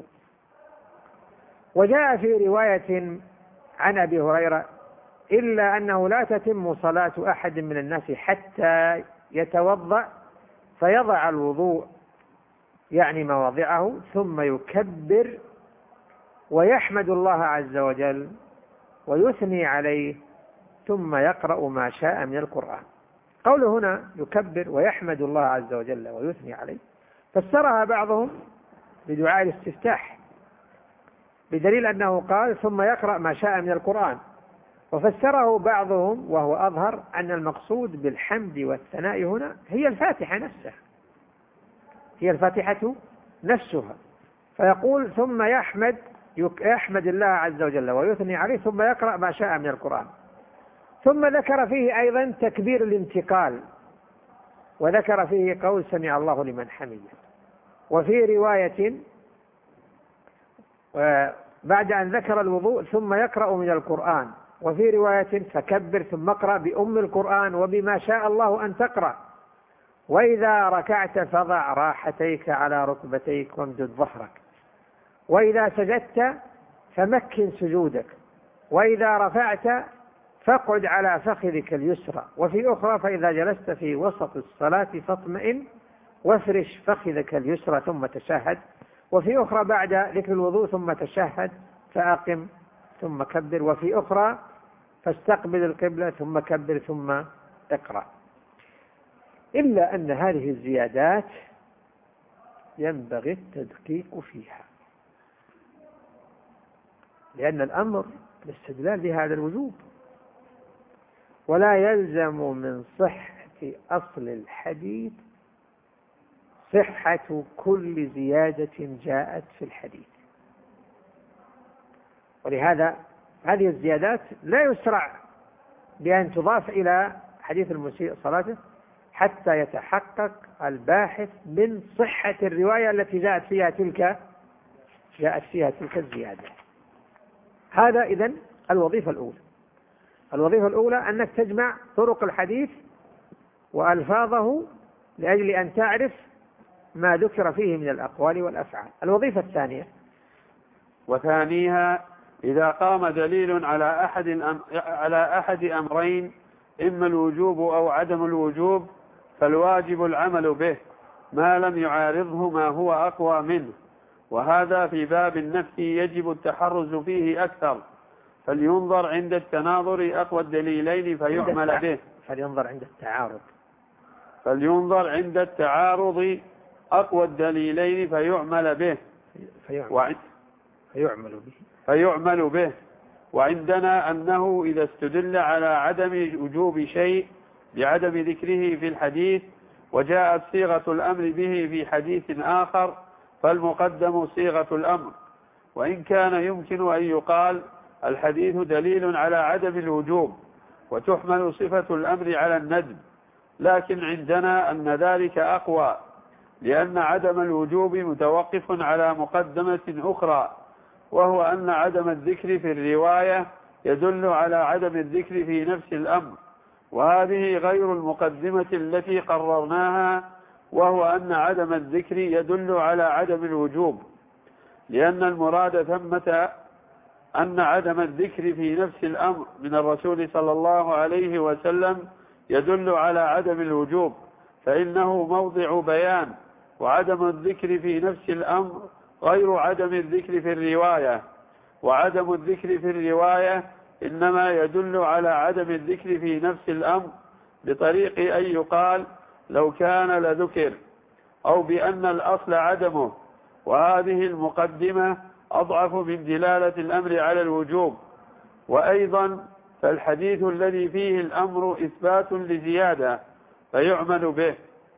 وجاء في رواية عن أبي هريرة إلا أنه لا تتم صلاة أحد من الناس حتى يتوضأ فيضع الوضوء يعني مواضعه ثم يكبر ويحمد الله عز وجل ويثني عليه ثم يقرأ ما شاء من القرآن. قوله هنا يكبر ويحمد الله عز وجل ويثني عليه فسرها بعضهم بدعاء الاستفتاح بدليل أنه قال ثم يقرأ ما شاء من القرآن، وفسره بعضهم وهو أظهر أن المقصود بالحمد والثناء هنا هي الفاتحة نفسها، هي الفاتحة نفسها، فيقول ثم يحمد يحمد الله عز وجل ويثني عليه ثم يقرأ ما شاء من القرآن. ثم ذكر فيه أيضا تكبير الانتقال، وذكر فيه قول سمع الله لمن حمده. وفي رواية بعد أن ذكر الوضوء ثم يقرأ من القرآن، وفي رواية فكبر ثم اقرأ بأم القرآن وبما شاء الله أن تقرأ، وإذا ركعت فضع راحتيك على ركبتيك وامدد ظهرك، وإذا سجدت فمكن سجودك، وإذا رفعت فاقعد على فخذك اليسرى، وفي أخرى فإذا جلست في وسط الصلاة فاطمئن وافرش فخذك اليسرى ثم تشهد، وفي أخرى بعد ذكر الوضوء ثم تشهد فأقم ثم كبر، وفي أخرى فاستقبل القبلة ثم كبر ثم اقرأ. إلا أن هذه الزيادات ينبغي التدقيق فيها، لأن الأمر الاستدلال بهذا الوجوب، ولا يلزم من صحة أصل الحديث صحة كل زيادة جاءت في الحديث. ولهذا هذه الزيادات لا يسرع بأن تضاف إلى حديث المسيء صلاته حتى يتحقق الباحث من صحة الرواية التي جاءت فيها تلك جاءت فيها تلك الزيادة. هذا إذن الوظيفة الأولى. الوظيفة الأولى أنك تجمع طرق الحديث وألفاظه لأجل أن تعرف ما ذكر فيه من الأقوال والأفعال. الوظيفة الثانية وثانيها إذا قام دليل على أحد أم على أحد أمرين إما الوجوب أو عدم الوجوب فالواجب العمل به ما لم يعارضه ما هو أقوى منه، وهذا في باب النفي يجب التحرز فيه أكثر، فلينظر عند التناظر أقوى الدليلين فيعمل به فلينظر عند التعارض فلينظر عند التعارض أقوى الدليلين فيعمل به فيعمل, فيعمل به فيعمل به وعندنا أنه إذا استدل على عدم وجوب شيء بعدم ذكره في الحديث وجاءت صيغة الأمر به في حديث آخر فالمقدم صيغة الأمر، وإن كان يمكن أن يقال الحديث دليل على عدم الوجوب وتحمل صفة الأمر على الندب، لكن عندنا أن ذلك أقوى، لأن عدم الوجوب متوقف على مقدمة أخرى، وهو أن عدم الذكر في الرواية يدل على عدم الذكر في نفس الأمر، وهذه غير المقدمة التي قررناها، وهو أن عدم الذكر يدل على عدم الوجوب، لأن المراد ثمة أن عدم الذكر في نفس الأمر من الرسول صلى الله عليه وسلم يدل على عدم الوجوب، فإنه موضع بيان، وعدم الذكر في نفس الأمر غير عدم الذكر في الرواية، وعدم الذكر في الرواية إنما يدل على عدم الذكر في نفس الأمر بطريق أن يقال لو كان لذكر، أو بأن الأصل عدمه، وهذه المقدمة أضعف من دلالة الأمر على الوجوب. وأيضا فالحديث الذي فيه الأمر إثبات لزيادة فيعمل به،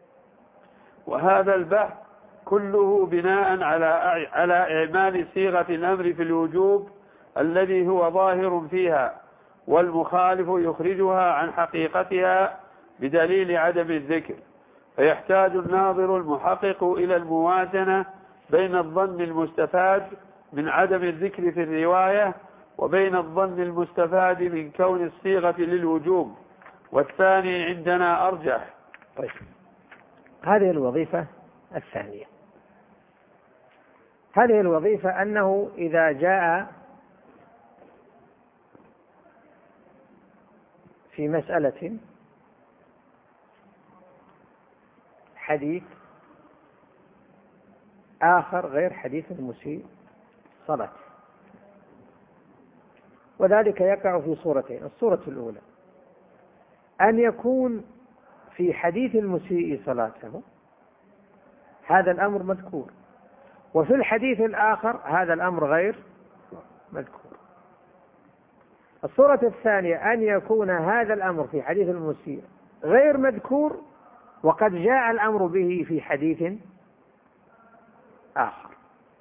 وهذا البحث كله بناء على على إعمال صيغة الأمر في الوجوب الذي هو ظاهر فيها، والمخالف يخرجها عن حقيقتها بدليل عدم الذكر، فيحتاج الناظر المحقق إلى الموازنة بين الظن المستفاد من عدم الذكر في الرواية وبين الظن المستفاد من كون الصيغة للوجوب، والثاني عندنا أرجح. طيب، هذه الوظيفة الثانية. هذه الوظيفة أنه إذا جاء في مسألة حديث آخر غير حديث المسيء صلاة، وذلك يقع في صورتين. الصورة الأولى أن يكون في حديث المسيء صلاته هذا الأمر مذكور، وفي الحديث الآخر هذا الأمر غير مذكور. الصورة الثانية أن يكون هذا الأمر في حديث المسيء غير مذكور وقد جاء الأمر به في حديث آخر.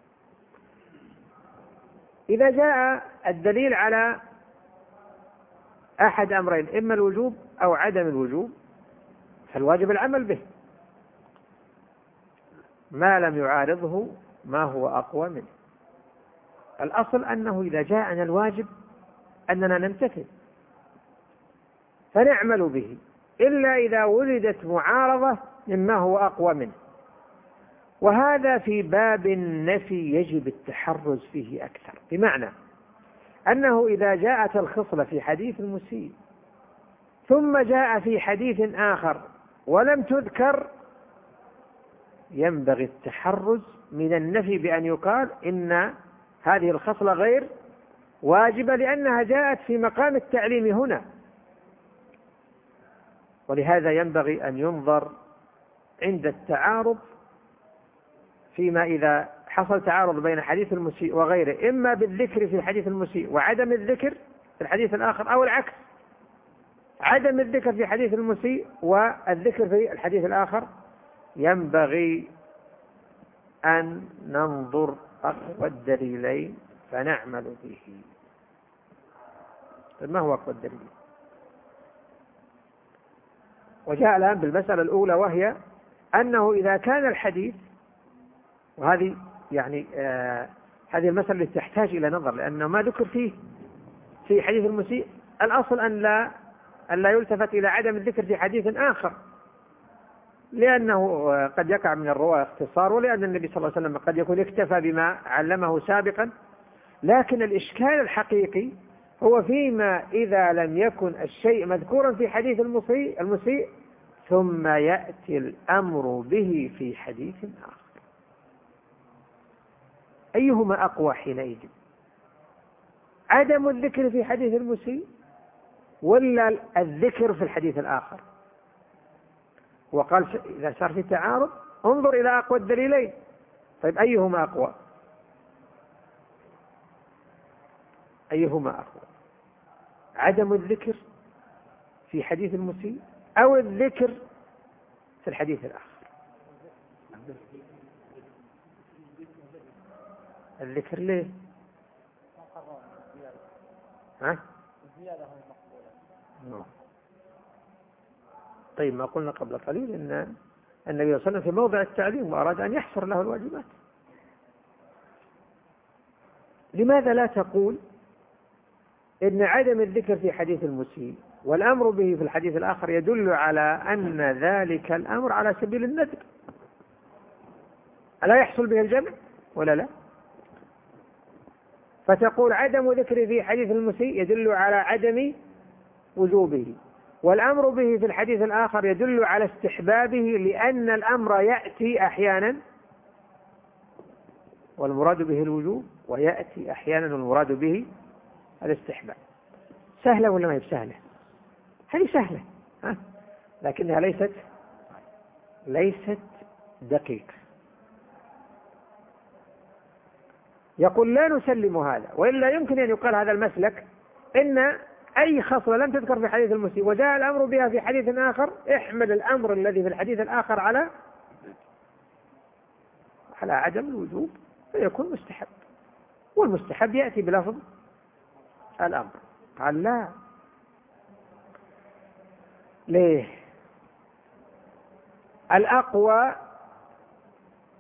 إذا جاء الدليل على أحد أمرين، إما الوجوب أو عدم الوجوب، فالواجب العمل به ما لم يعارضه ما هو أقوى منه. الأصل أنه إذا جاءنا الواجب أننا نمتثل فنعمل به، إلا إذا وجدت معارضة مما هو أقوى منه، وهذا في باب النفي يجب التحرز فيه أكثر. بمعنى أنه إذا جاءت الخصلة في حديث المسيء ثم جاء في حديث آخر ولم تذكر، ينبغي التحرز من النفي بأن يقال إن هذه الخصلة غير واجبة لأنها جاءت في مقام التعليم هنا. ولهذا ينبغي أن ينظر عند التعارض فيما إذا حصل تعارض بين حديث المسيء وغيره، إما بالذكر في حديث المسيء وعدم الذكر في الحديث الآخر، أو العكس، عدم الذكر في حديث المسيء والذكر في الحديث الآخر. ينبغي أن ننظر أقوى الدليلين فنعمل به. ما هو أقوى الدليل؟ وجاء الآن بالمسألة الأولى، وهي أنه إذا كان الحديث، وهذه يعني آه هذه المسألة التي تحتاج إلى نظر، لأنه ما ذكر فيه في حديث المسيء الأصل أن لا أن لا يلتفت إلى عدم الذكر في حديث آخر، لأنه قد يقع من الرواة اختصار، ولأن النبي صلى الله عليه وسلم قد يكون اكتفى بما علمه سابقا. لكن الإشكال الحقيقي هو فيما إذا لم يكن الشيء مذكورا في حديث المسيء المسيء ثم يأتي الأمر به في حديث آخر، أيهما أقوى حينئذ؟ عدم الذكر في حديث المسيء ولا الذكر في الحديث الآخر؟ وقال إذا صار في تعارض انظر إلى أقوى الدليلين. طيب أيهما أقوى؟ أيهما أقوى؟ عدم الذكر في حديث المسيء أو الذكر في الحديث الآخر؟ الذكر ليه؟ ها؟ طيب، ما قلنا قبل قليل إن النبي صلى الله عليه وسلم في موضع التعليم وأراد أن يحصر له الواجبات. لماذا لا تقول إن عدم الذكر في حديث المسيء والأمر به في الحديث الآخر يدل على أن ذلك الأمر على سبيل الندب؟ ألا يحصل به الجمع ولا لا؟ فتقول عدم ذكر في حديث المسيء يدل على عدم وجوبه، والأمر به في الحديث الآخر يدل على استحبابه، لأن الأمر يأتي أحيانا والمراد به الوجوب، ويأتي أحيانا والمراد به الاستحباب. سهلة ولا ما هي بسهلة؟ هذه سهلة، ها؟ لكنها ليست ليست دقيقة. يقول لا نسلم هذا، وإلا يمكن أن يقال هذا المسلك إن أي خصلة لم تذكر في حديث المسيء وجاء الأمر بها في حديث آخر، احمل الأمر الذي في الحديث الآخر على على عدم الوجوب فيكون مستحب، والمستحب يأتي بلفظ الأمر. قال لا، ليه؟ الأقوى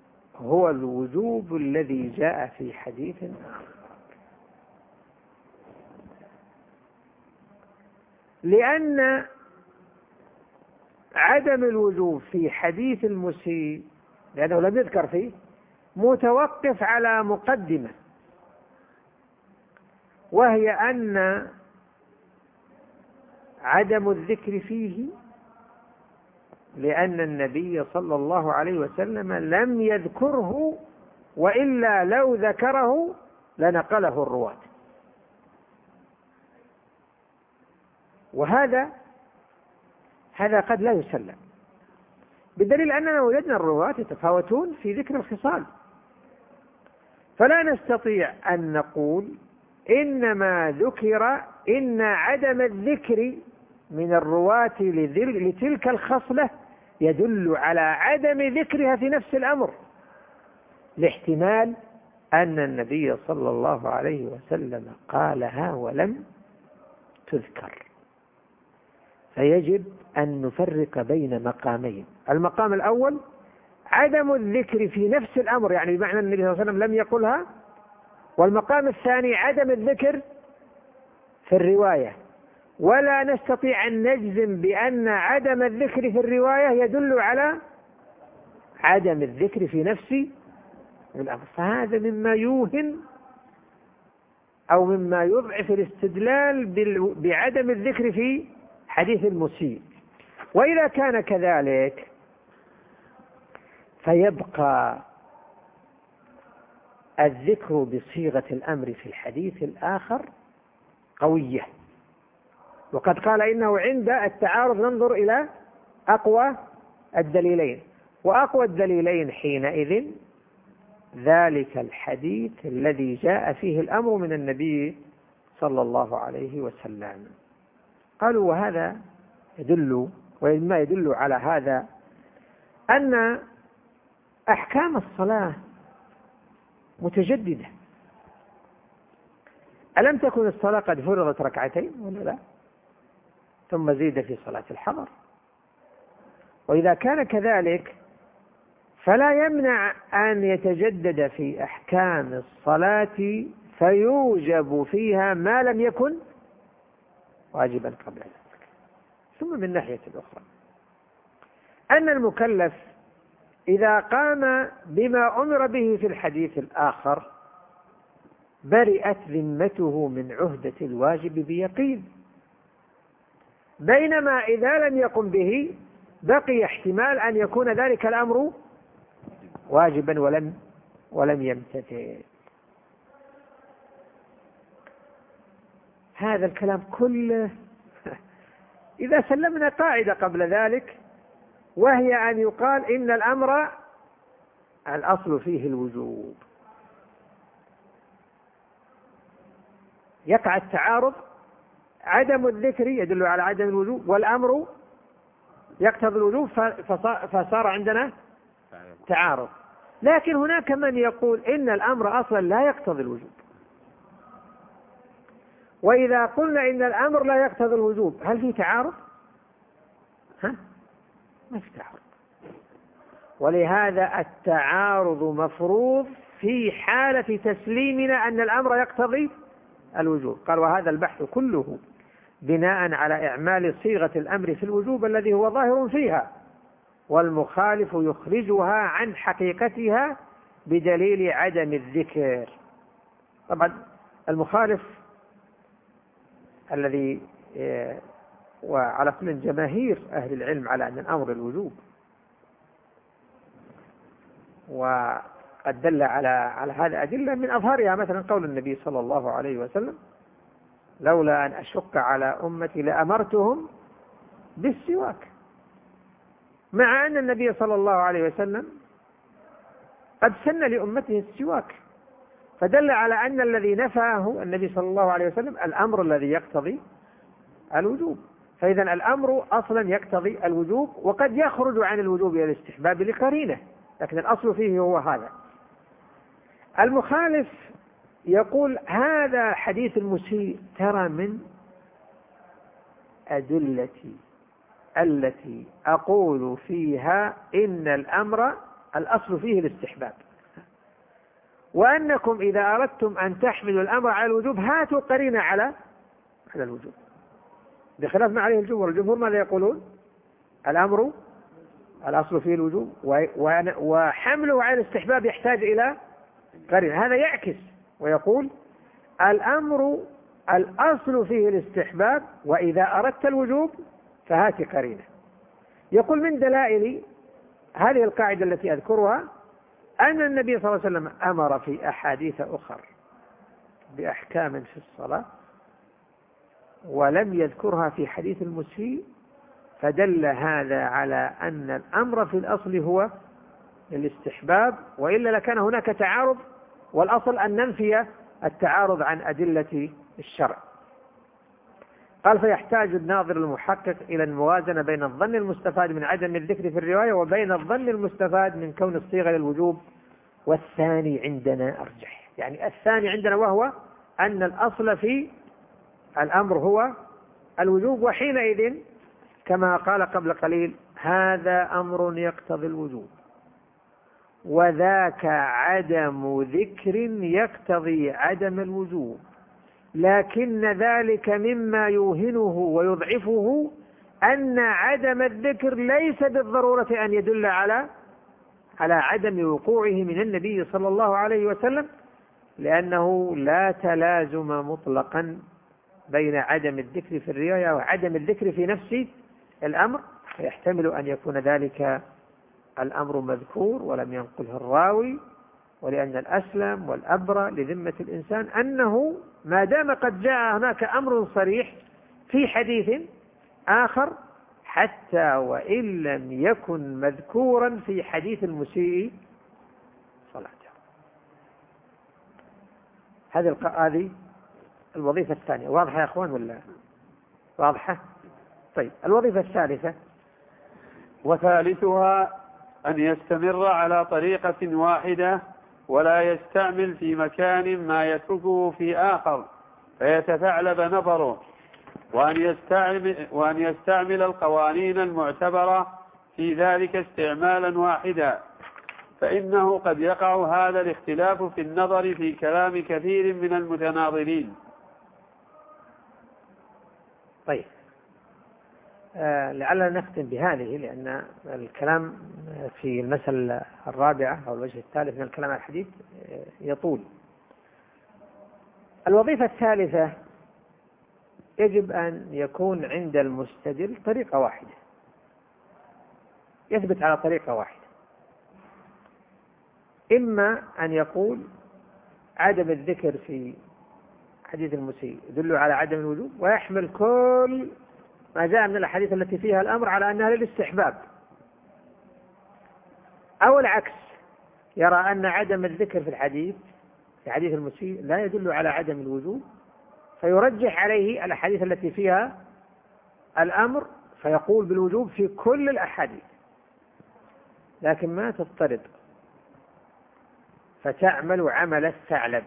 هو الوجوب الذي جاء في حديث آخر. لأن عدم الوجوب في حديث المسيء لأنه لم يذكر فيه متوقف على مقدمة، وهي أن عدم الذكر فيه لأن النبي صلى الله عليه وسلم لم يذكره، وإلا لو ذكره لنقله الرواة. وهذا هذا قد لا يسلم، بالدليل أننا وجدنا الرواة يتفاوتون في ذكر الخصال، فلا نستطيع أن نقول إنما ذكر إن عدم الذكر من الرواة لتلك الخصلة يدل على عدم ذكرها في نفس الأمر، لاحتمال أن النبي صلى الله عليه وسلم قالها ولم تذكر. فيجب أن نفرق بين مقامين: المقام الأول عدم الذكر في نفس الأمر، يعني بمعنى النبي صلى الله عليه وسلم لم يقلها، والمقام الثاني عدم الذكر في الرواية، ولا نستطيع أن نجزم بأن عدم الذكر في الرواية يدل على عدم الذكر في نفس الأمر. فهذا مما يوهن أو مما يضعف الاستدلال بعدم الذكر في حديث المسيء. وإذا كان كذلك فيبقى الذكر بصيغة الأمر في الحديث الآخر قوية، وقد قال إنه عند التعارض ننظر إلى أقوى الدليلين، وأقوى الدليلين حينئذ ذلك الحديث الذي جاء فيه الأمر من النبي صلى الله عليه وسلم. قالوا وهذا يدل، وما يدل على هذا أن أحكام الصلاة متجددة. ألم تكن الصلاة قد فرضت ركعتين ولا لا؟ ثم زيد في صلاة الحضر. وإذا كان كذلك فلا يمنع أن يتجدد في أحكام الصلاة فيوجب فيها ما لم يكن واجبا قبل ذلك. ثم من ناحية أخرى أن المكلف إذا قام بما أمر به في الحديث الآخر برئت ذمته من عهدة الواجب بيقين، بينما إذا لم يقم به بقي احتمال أن يكون ذلك الأمر واجبا ولم ولم يمتثل. هذا الكلام كله إذا سلمنا قاعدة قبل ذلك، وهي أن يقال إن الأمر الأصل فيه الوجوب، يقع التعارض، عدم الذكر يدل على عدم الوجوب والأمر يقتضي الوجوب، فصار عندنا تعارض. لكن هناك من يقول إن الأمر أصلا لا يقتضي الوجوب، وإذا قلنا إن الأمر لا يقتضي الوجوب هل في تعارض؟ ها؟ ما في تعارض. ولهذا التعارض مفروض في حالة تسليمنا أن الأمر يقتضي الوجوب. قال وهذا البحث كله بناء على إعمال صيغة الأمر في الوجوب الذي هو ظاهر فيها، والمخالف يخرجها عن حقيقتها بدليل عدم الذكر. طبعا المخالف الذي وعلى كل جماهير أهل العلم على أن الأمر الوجوب، وقد دل على على هذا أدلة من أظهرها مثلا قول النبي صلى الله عليه وسلم لولا أن أشق على أمتي لأمرتهم بالسواك، مع أن النبي صلى الله عليه وسلم قد سن لأمته السواك، فدل على أن الذي نفاه النبي صلى الله عليه وسلم الأمر الذي يقتضي الوجوب. فإذا الأمر أصلا يقتضي الوجوب، وقد يخرج عن الوجوب إلى الاستحباب لقرينه، لكن الأصل فيه هو هذا. المخالف يقول هذا حديث المسيء ترى من أدلتي التي أقول فيها إن الأمر الأصل فيه الاستحباب، وأنكم إذا أردتم أن تحملوا الأمر على الوجوب هاتوا قرينة على على الوجوب. بخلاف ما عليه الجمهور. الجمهور ماذا يقولون؟ الأمر الأصل فيه الوجوب، وحمله على الاستحباب يحتاج إلى قرينة. هذا يعكس ويقول الأمر الأصل فيه الاستحباب، وإذا أردت الوجوب فهات قرينة. يقول من دلائل هذه القاعدة التي أذكرها أن النبي صلى الله عليه وسلم أمر في أحاديث أخرى بأحكام في الصلاة ولم يذكرها في حديث المسيء، فدل هذا على أن الأمر في الأصل هو الاستحباب، وإلا لكان هناك تعارض، والأصل أن ننفي التعارض عن أدلة الشرع. قال فيحتاج الناظر المحقق إلى الموازنة بين الظن المستفاد من عدم الذكر في الرواية وبين الظن المستفاد من كون الصيغة للوجوب، والثاني عندنا أرجح. يعني الثاني عندنا وهو أن الأصل في الأمر هو الوجوب، وحينئذ كما قال قبل قليل هذا أمر يقتضي الوجوب، وذاك عدم ذكر يقتضي عدم الوجوب، لكن ذلك مما يوهنه ويضعفه أن عدم الذكر ليس بالضرورة أن يدل على على عدم وقوعه من النبي صلى الله عليه وسلم، لأنه لا تلازم مطلقا بين عدم الذكر في الرواية وعدم الذكر في نفس الأمر، فيحتمل أن يكون ذلك الأمر مذكور ولم ينقله الراوي، ولأن الأسلم والأبرى لذمة الإنسان أنه ما دام قد جاء هناك أمر صريح في حديث آخر حتى وإن لم يكن مذكورا في حديث المسيء صلاته. هذه هذه الوظيفة الثانية. واضحة يا أخوان ولا واضحة؟ طيب الوظيفة الثالثة. وثالثها أن يستمر على طريقة واحدة ولا يستعمل في مكان ما يتركه في آخر فيتثعلب نظره، وأن يستعمل, وأن يستعمل القوانين المعتبرة في ذلك استعمالا واحدا، فإنه قد يقع هذا الاختلاف في النظر في كلام كثير من المتناظرين. طيب آه لعلنا نختم بهذه، لأن الكلام في المسألة الرابعة أو الوجه الثالث من الكلام على الحديث يطول. الوظيفة الثالثة يجب أن يكون عند المستدل طريقة واحدة، يثبت على طريقة واحدة. إما أن يقول عدم الذكر في حديث المسيء يدل على عدم الوجوب، ويحمل كل ما جاء من الأحاديث التي فيها الأمر على أنها للاستحباب، أو العكس، يرى أن عدم الذكر في الحديث في حديث المسيء لا يدل على عدم الوجوب، فيرجح عليه الأحاديث التي فيها الأمر فيقول بالوجوب في كل الأحاديث، لكن ما تضطرد فتعمل عمل الثعلب.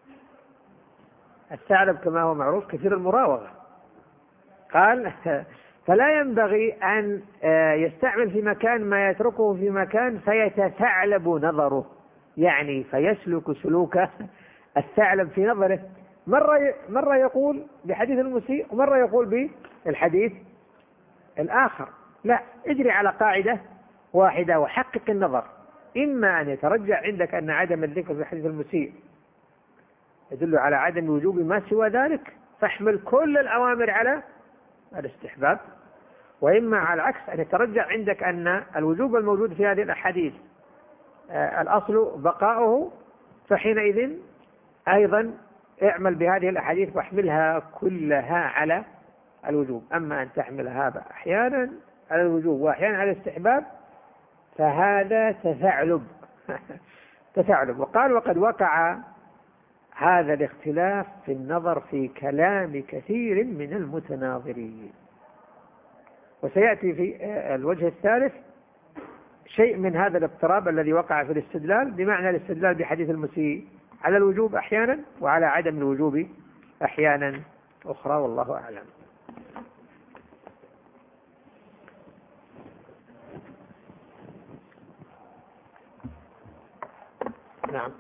الثعلب كما هو معروف كثير المراوغة، قال فلا ينبغي أن يستعمل في مكان ما يتركه في مكان فيتثعلب نظره، يعني فيسلك سلوك الثعلب في نظره، مرة مرة يقول بحديث المسيء ومرة يقول بالحديث الآخر. لا، اجري على قاعدة واحدة وحقق النظر، إما أن يترجع عندك أن عدم الذكر في حديث المسيء يدل على عدم وجوب ما سوى ذلك فاحمل كل الأوامر على الاستحباب، وإما على العكس أن يترجع عندك أن الوجوب الموجود في هذه الأحاديث الأصل بقاؤه، فحينئذ أيضا اعمل بهذه الأحاديث واحملها كلها على الوجوب. أما أن تحملها أحيانا على الوجوب وأحيانا على الاستحباب فهذا تثعلب تثعلب. وقال وقد وقع هذا الاختلاف في النظر في كلام كثير من المتناظرين، وسيأتي في الوجه الثالث شيء من هذا الاضطراب الذي وقع في الاستدلال، بمعنى الاستدلال بحديث المسيء على الوجوب أحيانا وعلى عدم الوجوب أحيانا أخرى، والله أعلم. نعم.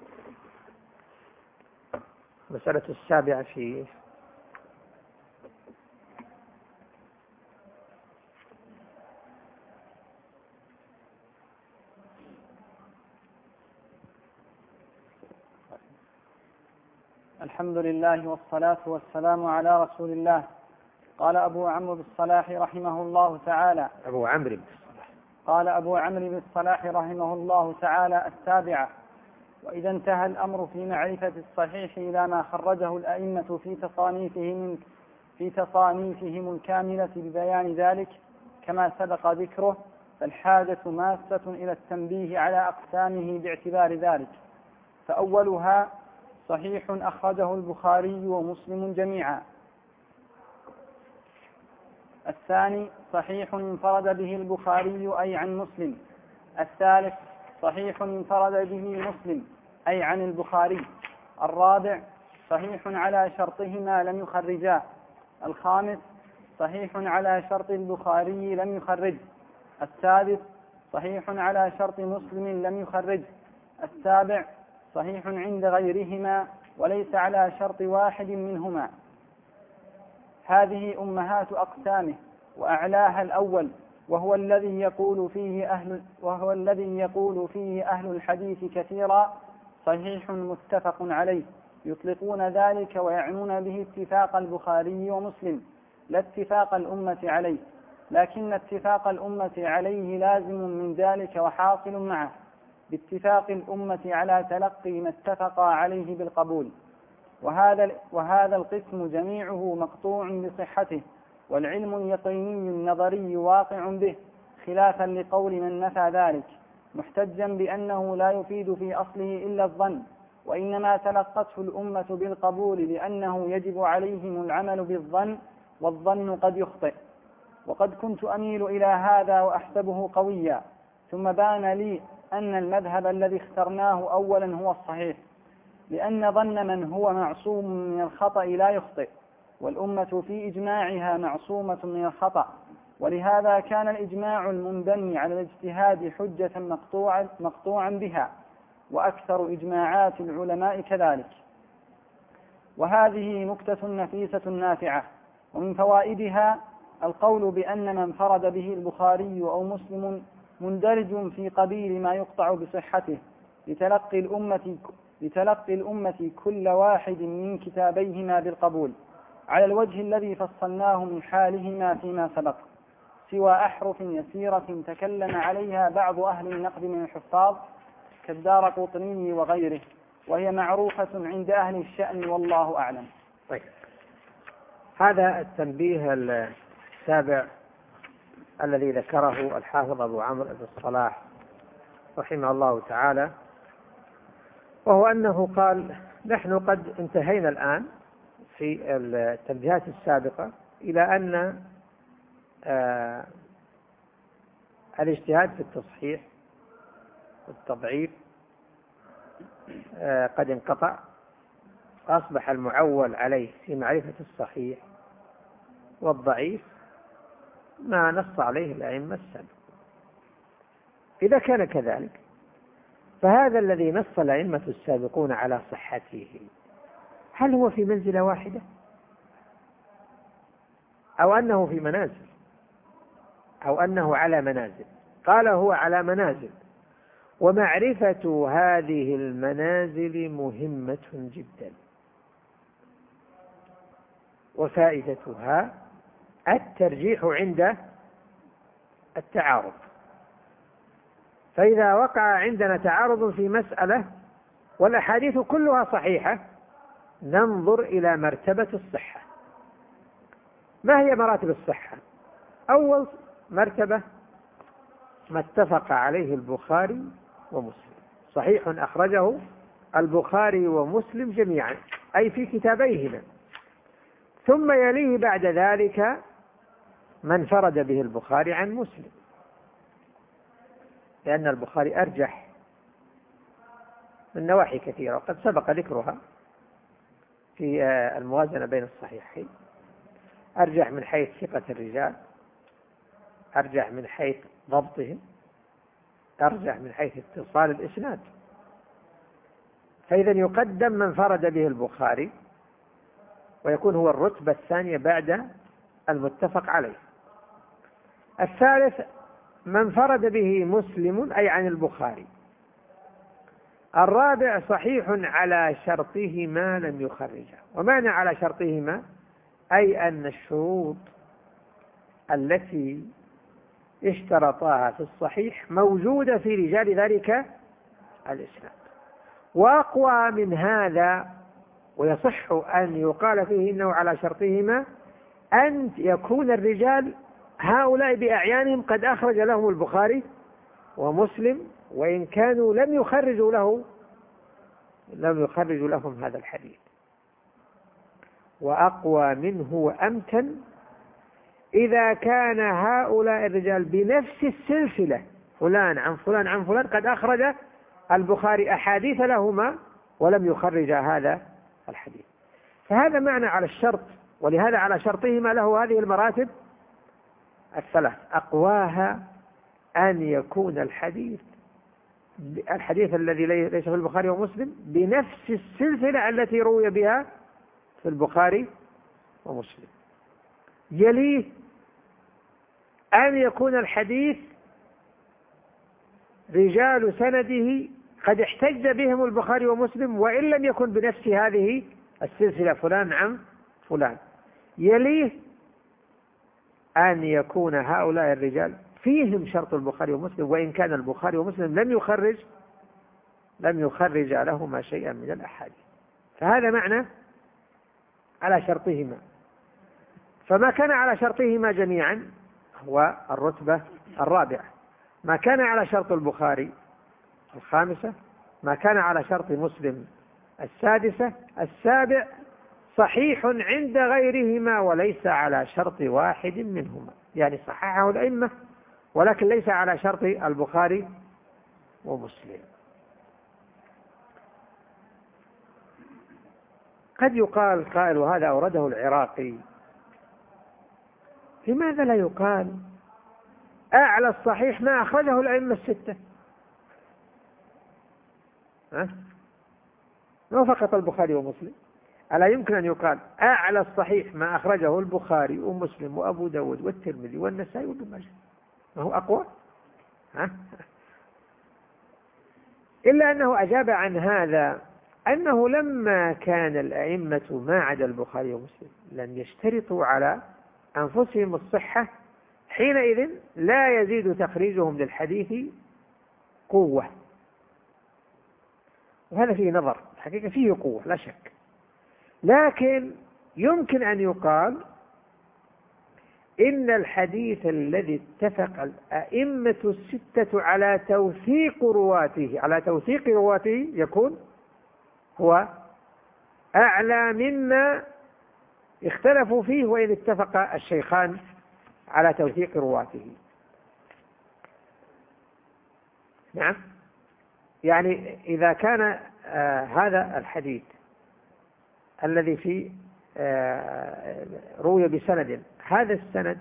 مسألة السابعة في الحمد لله والصلاة والسلام على رسول الله. قال أبو عمرو بن الصلاح رحمه الله تعالى أبو عمرو بن الصلاح قال أبو عمرو بن الصلاح رحمه الله تعالى السابعة: وإذا انتهى الأمر في معرفة الصحيح إلى ما خرجه الأئمة في تصانيفهم في تصانيفهم الكاملة ببيان ذلك كما سبق ذكره، فالحاجة ماسة إلى التنبيه على أقسامه باعتبار ذلك. فأولها صحيح أخرجه البخاري ومسلم جميعا. الثاني صحيح انفرد به البخاري أي عن مسلم. الثالث صحيح انفرد به مسلم أي عن البخاري. الرابع صحيح على شرطهما لم يخرجاه. الخامس صحيح على شرط البخاري لم يخرج. السادس صحيح على شرط مسلم لم يخرج. السابع صحيح عند غيرهما وليس على شرط واحد منهما. هذه أمهات أقسامه، وأعلاها الأول، وهو الذي يقول فيه أهل وهو الذي يقول فيه أهل الحديث كثيرا: صحيح متفق عليه، يطلقون ذلك ويعنون به اتفاق البخاري ومسلم لا اتفاق الأمة عليه، لكن اتفاق الأمة عليه لازم من ذلك وحاصل معه باتفاق الأمة على تلقي ما اتفق عليه بالقبول. وهذا, وهذا القسم جميعه مقطوع بصحته، والعلم اليقيني النظري واقع به، خلافا لقول من نفى ذلك، محتجا بأنه لا يفيد في أصله إلا الظن، وإنما تلقته الأمة بالقبول لأنه يجب عليهم العمل بالظن، والظن قد يخطئ. وقد كنت أميل إلى هذا وأحسبه قويا، ثم بان لي أن المذهب الذي اخترناه أولا هو الصحيح، لأن ظن من هو معصوم من الخطأ لا يخطئ، والأمة في إجماعها معصومة من الخطأ، ولهذا كان الإجماع المنبني على الاجتهاد حجة مقطوعا, مقطوعا بها، وأكثر إجماعات العلماء كذلك. وهذه نكتة نفيسة نافعة، ومن فوائدها القول بأن من فرد به البخاري أو مسلم مندرج في قبيل ما يقطع بصحته لتلقي الأمة, لتلقي الأمة كل واحد من كتابيهما بالقبول على الوجه الذي فصلناه من حالهما فيما سبق، سوى أحرف يسيرة تكلم عليها بعض أهل النقد من الحفاظ كالدارقطني وغيره، وهي معروفة عند أهل الشأن والله أعلم. طيب، هذا التنبيه السابع الذي ذكره الحافظ أبو عمرو بن الصلاح رحمه الله تعالى، وهو أنه قال: نحن قد انتهينا الآن في التنبيهات السابقة إلى أن آه الاجتهاد في التصحيح والتضعيف آه قد انقطع، أصبح المعول عليه في معرفة الصحيح والضعيف ما نص عليه الأئمة السابقون. إذا كان كذلك، فهذا الذي نص الأئمة السابقون على صحته هل هو في منزلة واحدة أو أنه في منازل أو أنه على منازل؟ قال هو على منازل، ومعرفة هذه المنازل مهمة جدا، وفائدتها الترجيح عند التعارض. فإذا وقع عندنا تعارض في مسألة والأحاديث كلها صحيحة، ننظر إلى مرتبة الصحة. ما هي مراتب الصحة؟ أول مرتبة ما اتفق عليه البخاري ومسلم، صحيح أخرجه البخاري ومسلم جميعا أي في كتابيهما. ثم يليه بعد ذلك من فرد به البخاري عن مسلم، لأن البخاري أرجح من نواحي كثيرة، وقد سبق ذكرها في الموازنة بين الصحيحين. أرجح من حيث ثقة الرجال، أرجح من حيث ضبطهم، أرجح من حيث اتصال الإسناد. فإذا يقدم من فرد به البخاري، ويكون هو الرتبة الثانية بعد المتفق عليه. الثالث من فرد به مسلم أي عن البخاري، الرابع صحيح على شرطهما لم يخرجا. ومعنى على شرطهما أي أن الشروط التي اشترطاها في الصحيح موجودة في رجال ذلك الإسناد. وأقوى من هذا ويصح أن يقال فيه إنه على شرطهما أن يكون الرجال هؤلاء بأعيانهم قد أخرج لهم البخاري ومسلم، وإن كانوا لم يخرجوا له لم يخرجوا لهم هذا الحديث. وأقوى منه وأمتن إذا كان هؤلاء الرجال بنفس السلسلة فلان عن فلان عن فلان قد أخرج البخاري أحاديث لهما ولم يخرج هذا الحديث. فهذا معنى على الشرط، ولهذا على شرطهما له هذه المراتب الثلاث. أقواها أن يكون الحديث الحديث الذي ليس في البخاري ومسلم بنفس السلسلة التي روي بها في البخاري ومسلم. يليه أن يكون الحديث رجال سنده قد احتج بهم البخاري ومسلم وإن لم يكن بنفس هذه السلسلة فلان عن فلان. يليه أن يكون هؤلاء الرجال فيهم شرط البخاري ومسلم وإن كان البخاري ومسلم لم يخرج لم يخرج لهما شيئا من الأحاديث. فهذا معنى على شرطهما. فما كان على شرطهما جميعا هو الرتبة الرابعة، ما كان على شرط البخاري الخامسة، ما كان على شرط مسلم السادسة، السابع صحيح عند غيرهما وليس على شرط واحد منهما، يعني صححه الأئمة ولكن ليس على شرط البخاري ومسلم. قد يقال قائل وهذا أورده العراقي، لماذا لا يقال أعلى الصحيح ما أخرجه الأئمة الستة؟ ها؟ ما فقط البخاري ومسلم، ألا يمكن أن يقال أعلى الصحيح ما أخرجه البخاري ومسلم وأبو داود والترمذي والنسائي وابن ماجه؟ ما هو أقوى؟ ها؟ إلا أنه أجاب عن هذا أنه لما كان الأئمة ما عدا البخاري ومسلم لم يشترطوا على أنفسهم الصحة، حينئذ لا يزيد تخريجهم للحديث قوة. وهذا فيه نظر، الحقيقة فيه قوة لا شك، لكن يمكن أن يقال إن الحديث الذي اتفق الأئمة الستة على توثيق رواته على توثيق رواته يكون هو أعلى مما اختلفوا فيه وإن اتفق الشيخان على توثيق رواته. نعم، يعني إذا كان آه هذا الحديث الذي فيه آه روي بسند، هذا السند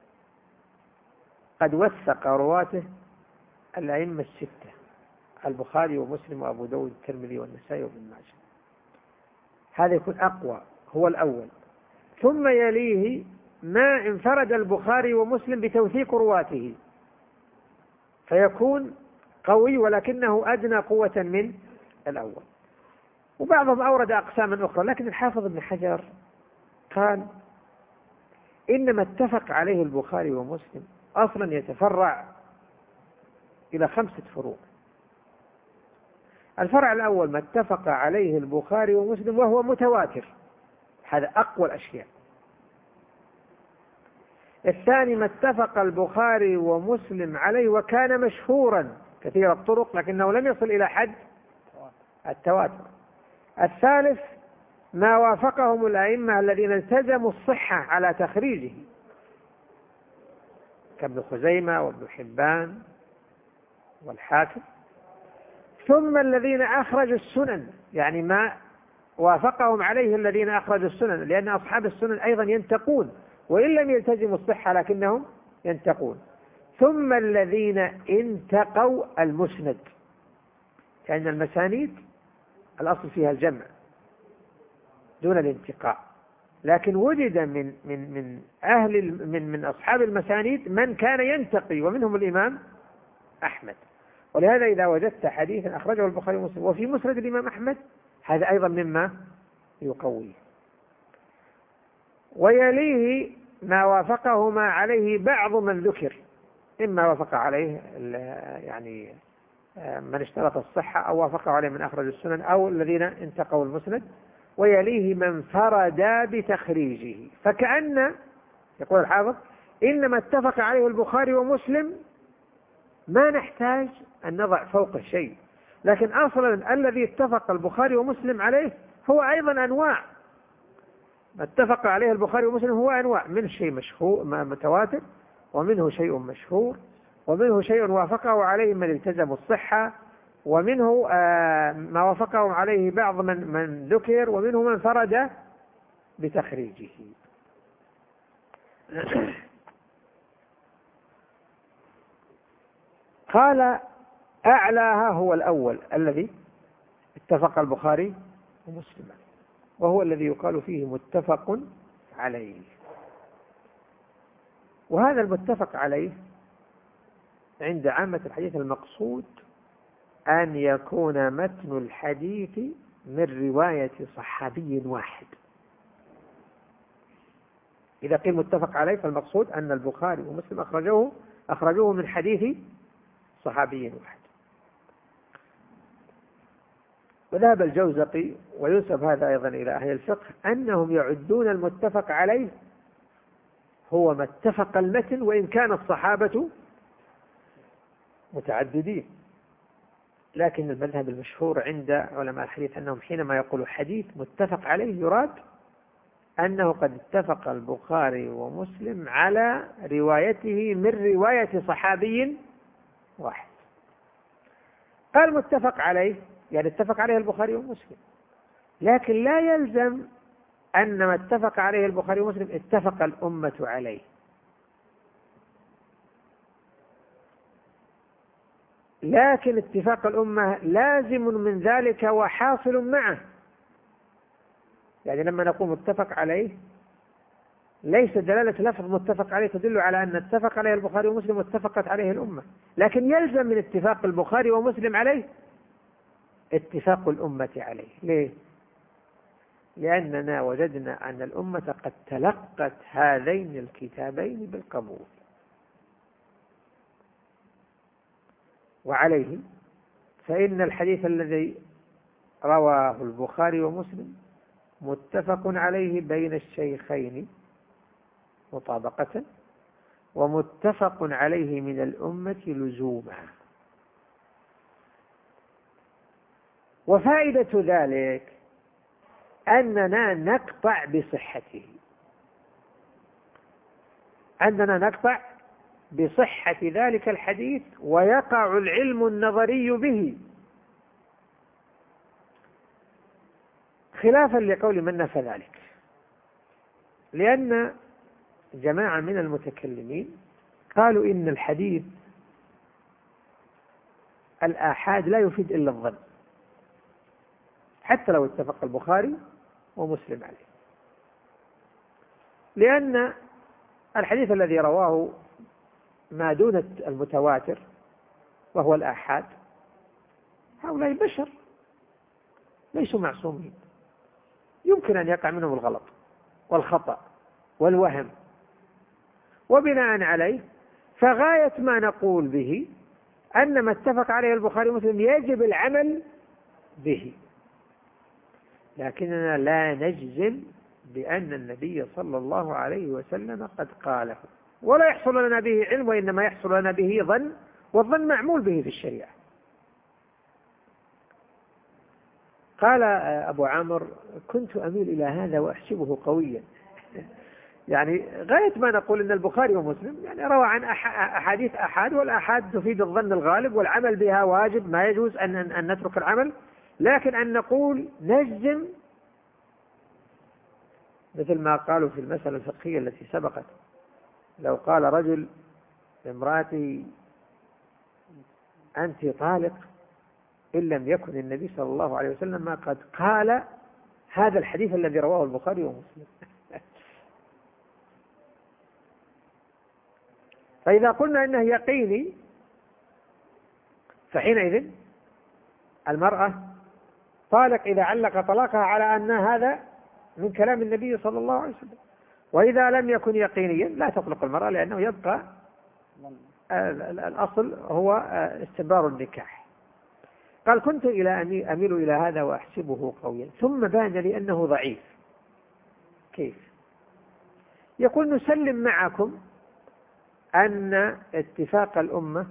قد وثق رواته الأئمة الستة البخاري ومسلم وأبو داود والترمذي والنسائي وابن ماجه، هذا يكون أقوى، هو الأول. ثم يليه ما انفرد البخاري ومسلم بتوثيق رواته فيكون قوي ولكنه أدنى قوة من الأول. وبعضهم أورد أقساما أخرى، لكن الحافظ ابن حجر قال إنما اتفق عليه البخاري ومسلم أصلا يتفرع إلى خمسة فروع. الفرع الأول ما اتفق عليه البخاري ومسلم وهو متواتر، هذا أقوى الأشياء. الثاني ما اتفق البخاري ومسلم عليه وكان مشهورا كثير الطرق لكنه لم يصل إلى حد التواتر. الثالث ما وافقهم الأئمة الذين التزموا الصحة على تخريجه كابن خزيمة وابن حبان والحاكم. ثم الذين أخرجوا السنن، يعني ما وافقهم عليه الذين أخرجوا السنن، لأن أصحاب السنن أيضا ينتقون وإن لم يلتزموا الصحة لكنهم ينتقون. ثم الذين انتقوا المسند، لأن المسانيد الأصل فيها الجمع دون الانتقاء، لكن وجد من من من أهل من من أصحاب المسانيد من كان ينتقي ومنهم الإمام أحمد. ولهذا إذا وجدت حديثا أخرجه البخاري ومسلم وفي مسند الإمام أحمد هذا أيضا مما يقويه. ويليه ما وافقه ما عليه بعض من ذكر، إما وافق عليه يعني من اشترط الصحة أو وافقه عليه من أخرج السنن أو الذين انتقوا المسند. ويليه من فرد بتخريجه، فكأن يقول الحافظ إنما اتفق عليه البخاري ومسلم ما نحتاج أن نضع فوقه شيء، لكن أصلا الذي اتفق البخاري ومسلم عليه هو أيضا أنواع. ما اتفق عليه البخاري ومسلم هو أنواع، منه شيء مشهور متواتر، ومنه شيء مشهور، ومنه شيء وافقه عليه من التزم الصحة، ومنه ما وافقه عليه بعض من من ذكر، ومنه من فرد بتخريجه. قال أعلاها هو الأول الذي اتفق البخاري ومسلم، وهو الذي يقال فيه متفق عليه. وهذا المتفق عليه عند عامة الحديث المقصود أن يكون متن الحديث من رواية صحابي واحد. إذا قيل متفق عليه فالمقصود أن البخاري ومسلم أخرجوه أخرجوه من حديث صحابي واحد. وذهب الجوزقي وينسب هذا أيضا إلى أهل الفقه أنهم يعدون المتفق عليه هو ما اتفق المتن وإن كان الصحابة متعددين. لكن المذهب المشهور عند علماء الحديث أنهم حينما يقولوا حديث متفق عليه يراد أنه قد اتفق البخاري ومسلم على روايته من رواية صحابي واحد. قال متفق عليه يعني اتفق عليه البخاري ومسلم، لكن لا يلزم أن ما اتفق عليه البخاري ومسلم اتفق الأمة عليه. لكن اتفاق الأمة لازم من ذلك وحاصل معه. يعني لما نقول متفق عليه ليس دلالة لفظ متفق عليه تدل على أن اتفق عليه البخاري ومسلم واتفقت عليه الأمة، لكن يلزم من اتفاق البخاري ومسلم عليه اتفاق الأمة عليه. ليه؟ لأننا وجدنا أن الأمة قد تلقت هذين الكتابين بالقبول. وعليه فإن الحديث الذي رواه البخاري ومسلم متفق عليه بين الشيخين مطابقة، ومتفق عليه من الأمة لزوما. وفائدة ذلك أننا نقطع بصحته، أننا نقطع بصحة ذلك الحديث ويقع العلم النظري به، خلافا لقول من نفى ذلك. لأن جماعة من المتكلمين قالوا إن الحديث الآحاد لا يفيد إلا الظن حتى لو اتفق البخاري ومسلم عليه، لأن الحديث الذي رواه ما دون المتواتر وهو الآحاد هؤلاء بشر ليسوا معصومين، يمكن أن يقع منهم الغلط والخطأ والوهم، وبناء عليه فغاية ما نقول به أن ما اتفق عليه البخاري ومسلم يجب العمل به، لكننا لا نجزم بأن النبي صلى الله عليه وسلم قد قاله، ولا يحصل لنا به علم، وإنما يحصل لنا به ظن، والظن معمول به في الشريعة. قال أبو عامر كنت أميل إلى هذا وأحسبه قويا. يعني غاية ما نقول إن البخاري ومسلم يعني روى عن أحاديث أحاد، والأحاد تفيد الظن الغالب والعمل بها واجب، ما يجوز أن, أن نترك العمل، لكن أن نقول نجزم مثل ما قالوا في المسألة الفقهية التي سبقت، لو قال رجل لامرأتي أنت طالق إن لم يكن النبي صلى الله عليه وسلم ما قد قال هذا الحديث الذي رواه البخاري ومسلم. فإذا قلنا إنه يقيني فحينئذ المرأة طالق إذا علق طلاقها على أن هذا من كلام النبي صلى الله عليه وسلم. وإذا لم يكن يقينيا لا تطلق المرأة، لأنه يبقى الأصل هو استمرار النكاح. قال: كنت إلى أني أميل إلى هذا وأحسبه قويا، ثم بان لي أنه ضعيف. كيف؟ يقول: نسلم معكم أن اتفاق الأمة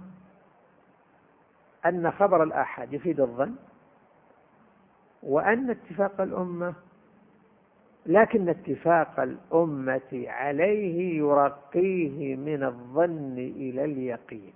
أن خبر الآحاد يفيد الظن، وأن اتفاق الأمة لكن اتفاق الأمة عليه يرقيه من الظن إلى اليقين،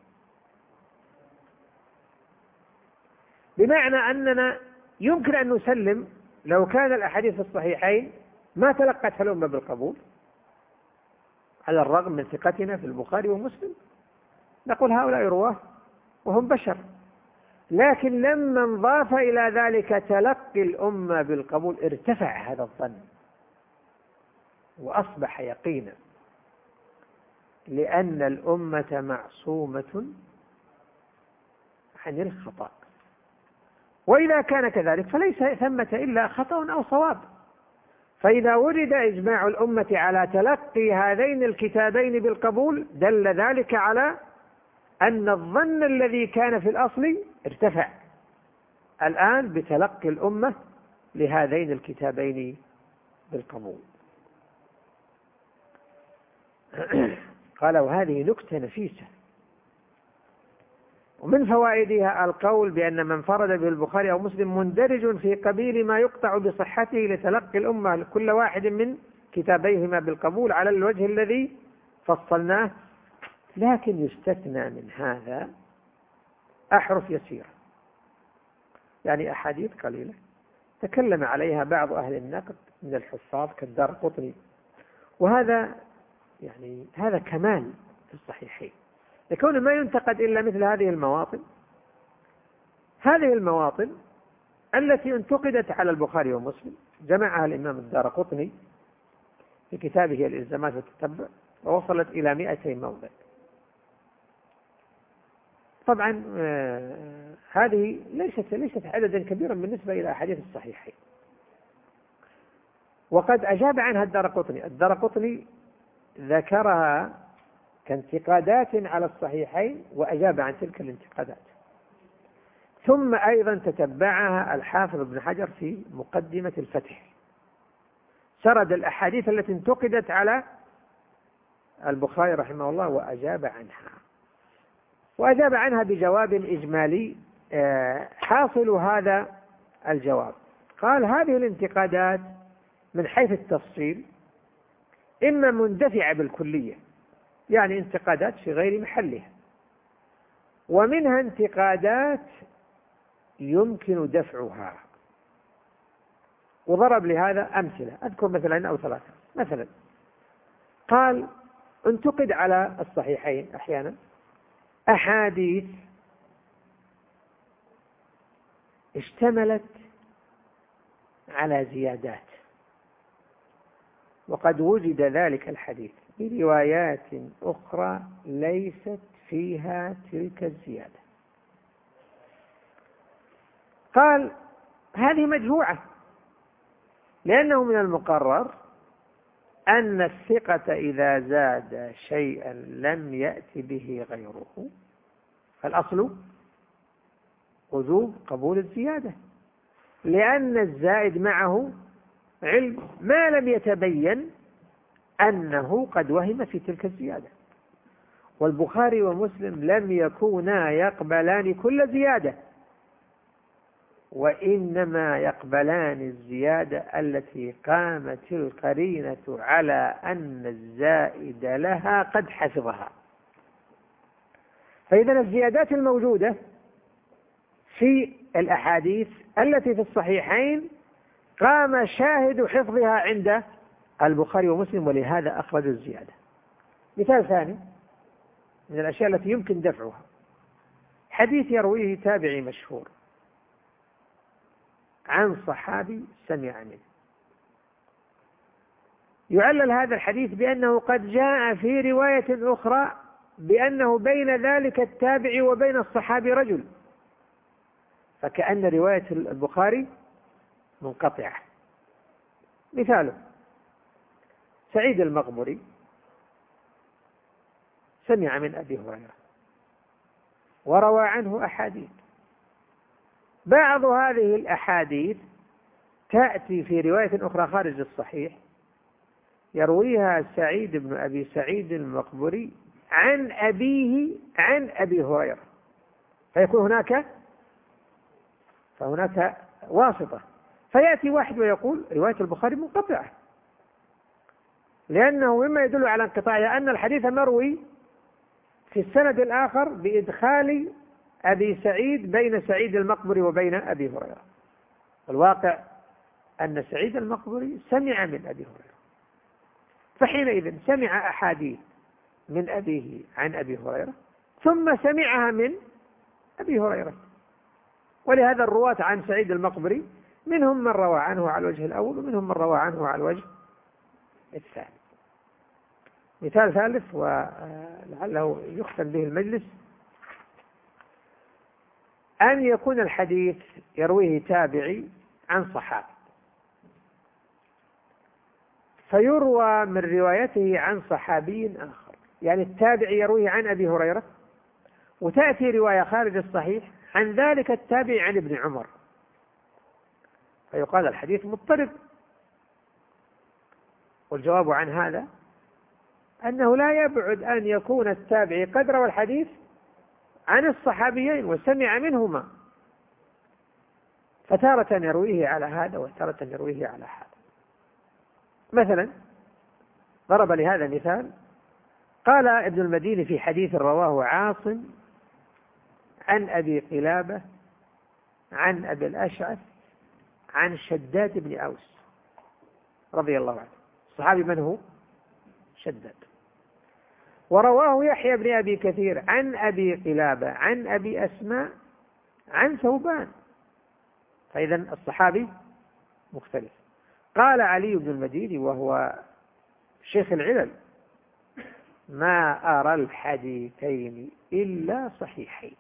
بمعنى أننا يمكن أن نسلم لو كان الأحاديث الصحيحين ما تلقتها الأمة بالقبول على الرغم من ثقتنا في البخاري ومسلم، نقول هؤلاء رواه وهم بشر. لكن لما انضاف إلى ذلك تلقي الأمة بالقبول ارتفع هذا الظن وأصبح يقينا، لأن الأمة معصومة عن الخطأ، وإذا كان كذلك فليس ثمة إلا خطأ أو صواب. فإذا وجد إجماع الأمة على تلقي هذين الكتابين بالقبول دل ذلك على أن الظن الذي كان في الأصل ارتفع الآن بتلقي الأمة لهذين الكتابين بالقبول. قال: وهذه نكتة نفيسة، ومن فوائدها القول بأن من فرد بالبخاري أو مسلم مندرج في قبيل ما يقطع بصحته لتلقي الأمة لكل واحد من كتابيهما بالقبول على الوجه الذي فصلناه. لكن يستثنى من هذا أحرف يسيرة، يعني أحاديث قليلة تكلم عليها بعض أهل النقد من الحفاظ كالدارقطني، وهذا يعني هذا كمال في الصحيحين، لكون ما ينتقد إلا مثل هذه المواطن. هذه المواطن التي انتقدت على البخاري ومسلم جمعها الإمام الدارقطني في كتابه الإلزامات والتتبع، ووصلت إلى مئتي موضع. طبعا آه هذه ليست ليست عددا كبيرا بالنسبة إلى أحاديث الصحيحين، وقد أجاب عنها الدارقطني. الدارقطني ذكرها كانتقادات على الصحيحين وأجاب عن تلك الانتقادات. ثم أيضا تتبعها الحافظ ابن حجر في مقدمة الفتح، سرد الأحاديث التي انتقدت على البخاري رحمه الله وأجاب عنها، وأجاب عنها بجواب إجمالي. حاصل هذا الجواب قال: هذه الانتقادات من حيث التفصيل إما مندفعة بالكلية، يعني انتقادات في غير محلها، ومنها انتقادات يمكن دفعها. وضرب لهذا أمثلة، أذكر مثلا أو ثلاثة. مثلا قال: انتقد على الصحيحين أحيانا أحاديث اشتملت على زيادات، وقد وجد ذلك الحديث بروايات أخرى ليست فيها تلك الزيادة. قال: هذه مجموعة، لأنه من المقرر أن الثقة إذا زاد شيئا لم يأتي به غيره فالأصل وجوب قبول الزيادة، لأن الزائد معه علم ما لم يتبين أنه قد وهم في تلك الزيادة. والبخاري ومسلم لم يكونا يقبلان كل زيادة، وإنما يقبلان الزيادة التي قامت القرينة على أن الزائد لها قد حفظها. فإذا الزيادات الموجودة في الأحاديث التي في الصحيحين قام شاهد حفظها عند البخاري ومسلم، ولهذا أخرجوا الزيادة. مثال ثاني من الأشياء التي يمكن دفعها: حديث يرويه تابعي مشهور عن صحابي سمع منه، يعلل هذا الحديث بأنه قد جاء في رواية أخرى بأنه بين ذلك التابعي وبين الصحابي رجل، فكأن رواية البخاري منقطعة. مثاله سعيد المقبري سمع من أبي هريرة وروى عنه أحاديث، بعض هذه الأحاديث تأتي في رواية أخرى خارج الصحيح يرويها سعيد بن أبي سعيد المقبري عن أبيه عن أبي هريرة، فيكون هناك فهناك واسطة، فيأتي واحد ويقول رواية البخاري منقطعة، لأنه مما يدل على انقطاعها أن الحديث مروي في السند الآخر بإدخال أبي سعيد بين سعيد المقبري وبين أبي هريرة. الواقع أن سعيد المقبري سمع من أبي هريرة، فحينئذ سمع أحاديث من أبيه عن أبي هريرة ثم سمعها من أبي هريرة. ولهذا الرواة عن سعيد المقبري منهم من روى عنه على الوجه الأول ومنهم من روى عنه على الوجه الثاني. مثال ثالث ولعله يختم به المجلس، أن يكون الحديث يرويه تابعي عن صحابي، فيروى من روايته عن صحابي آخر، يعني التابعي يرويه عن أبي هريرة وتأتي رواية خارج الصحيح عن ذلك التابعي عن ابن عمر، فيقال الحديث مضطرب. والجواب عن هذا أنه لا يبعد أن يكون التابعي قد روى الحديث عن الصحابيين وسمع منهما، فتارة يرويه على هذا وتارة يرويه على هذا. مثلا ضرب لهذا مثال، قال ابن المديني في حديث رواه عاصم عن أبي قلابة عن أبي الأشعث عن شداد بن أوس رضي الله عنه. الصحابي من هو؟ شداد. ورواه يحيى بن أبي كثير عن أبي قلابة عن أبي أسماء عن ثوبان، فإذا الصحابي مختلف. قال علي بن المديني وهو شيخ العلل: ما أرى الحديثين إلا صحيحين،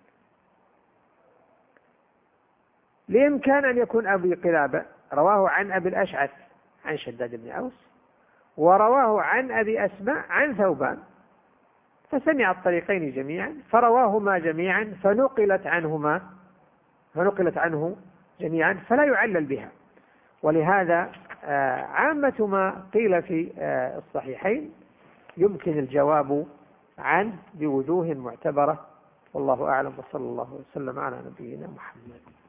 لإمكان أن يكون أبي قلابة رواه عن أبي الأشعث عن شداد بن أوس ورواه عن أبي أسماء عن ثوبان، فسمع الطريقين جميعا فرواهما جميعا فنقلت عنهما فنقلت عنه جميعا فلا يعلل بها. ولهذا عامة ما قيل في الصحيحين يمكن الجواب عنه بوجوه معتبرة، والله أعلم، وصلى الله وسلم على نبينا محمد.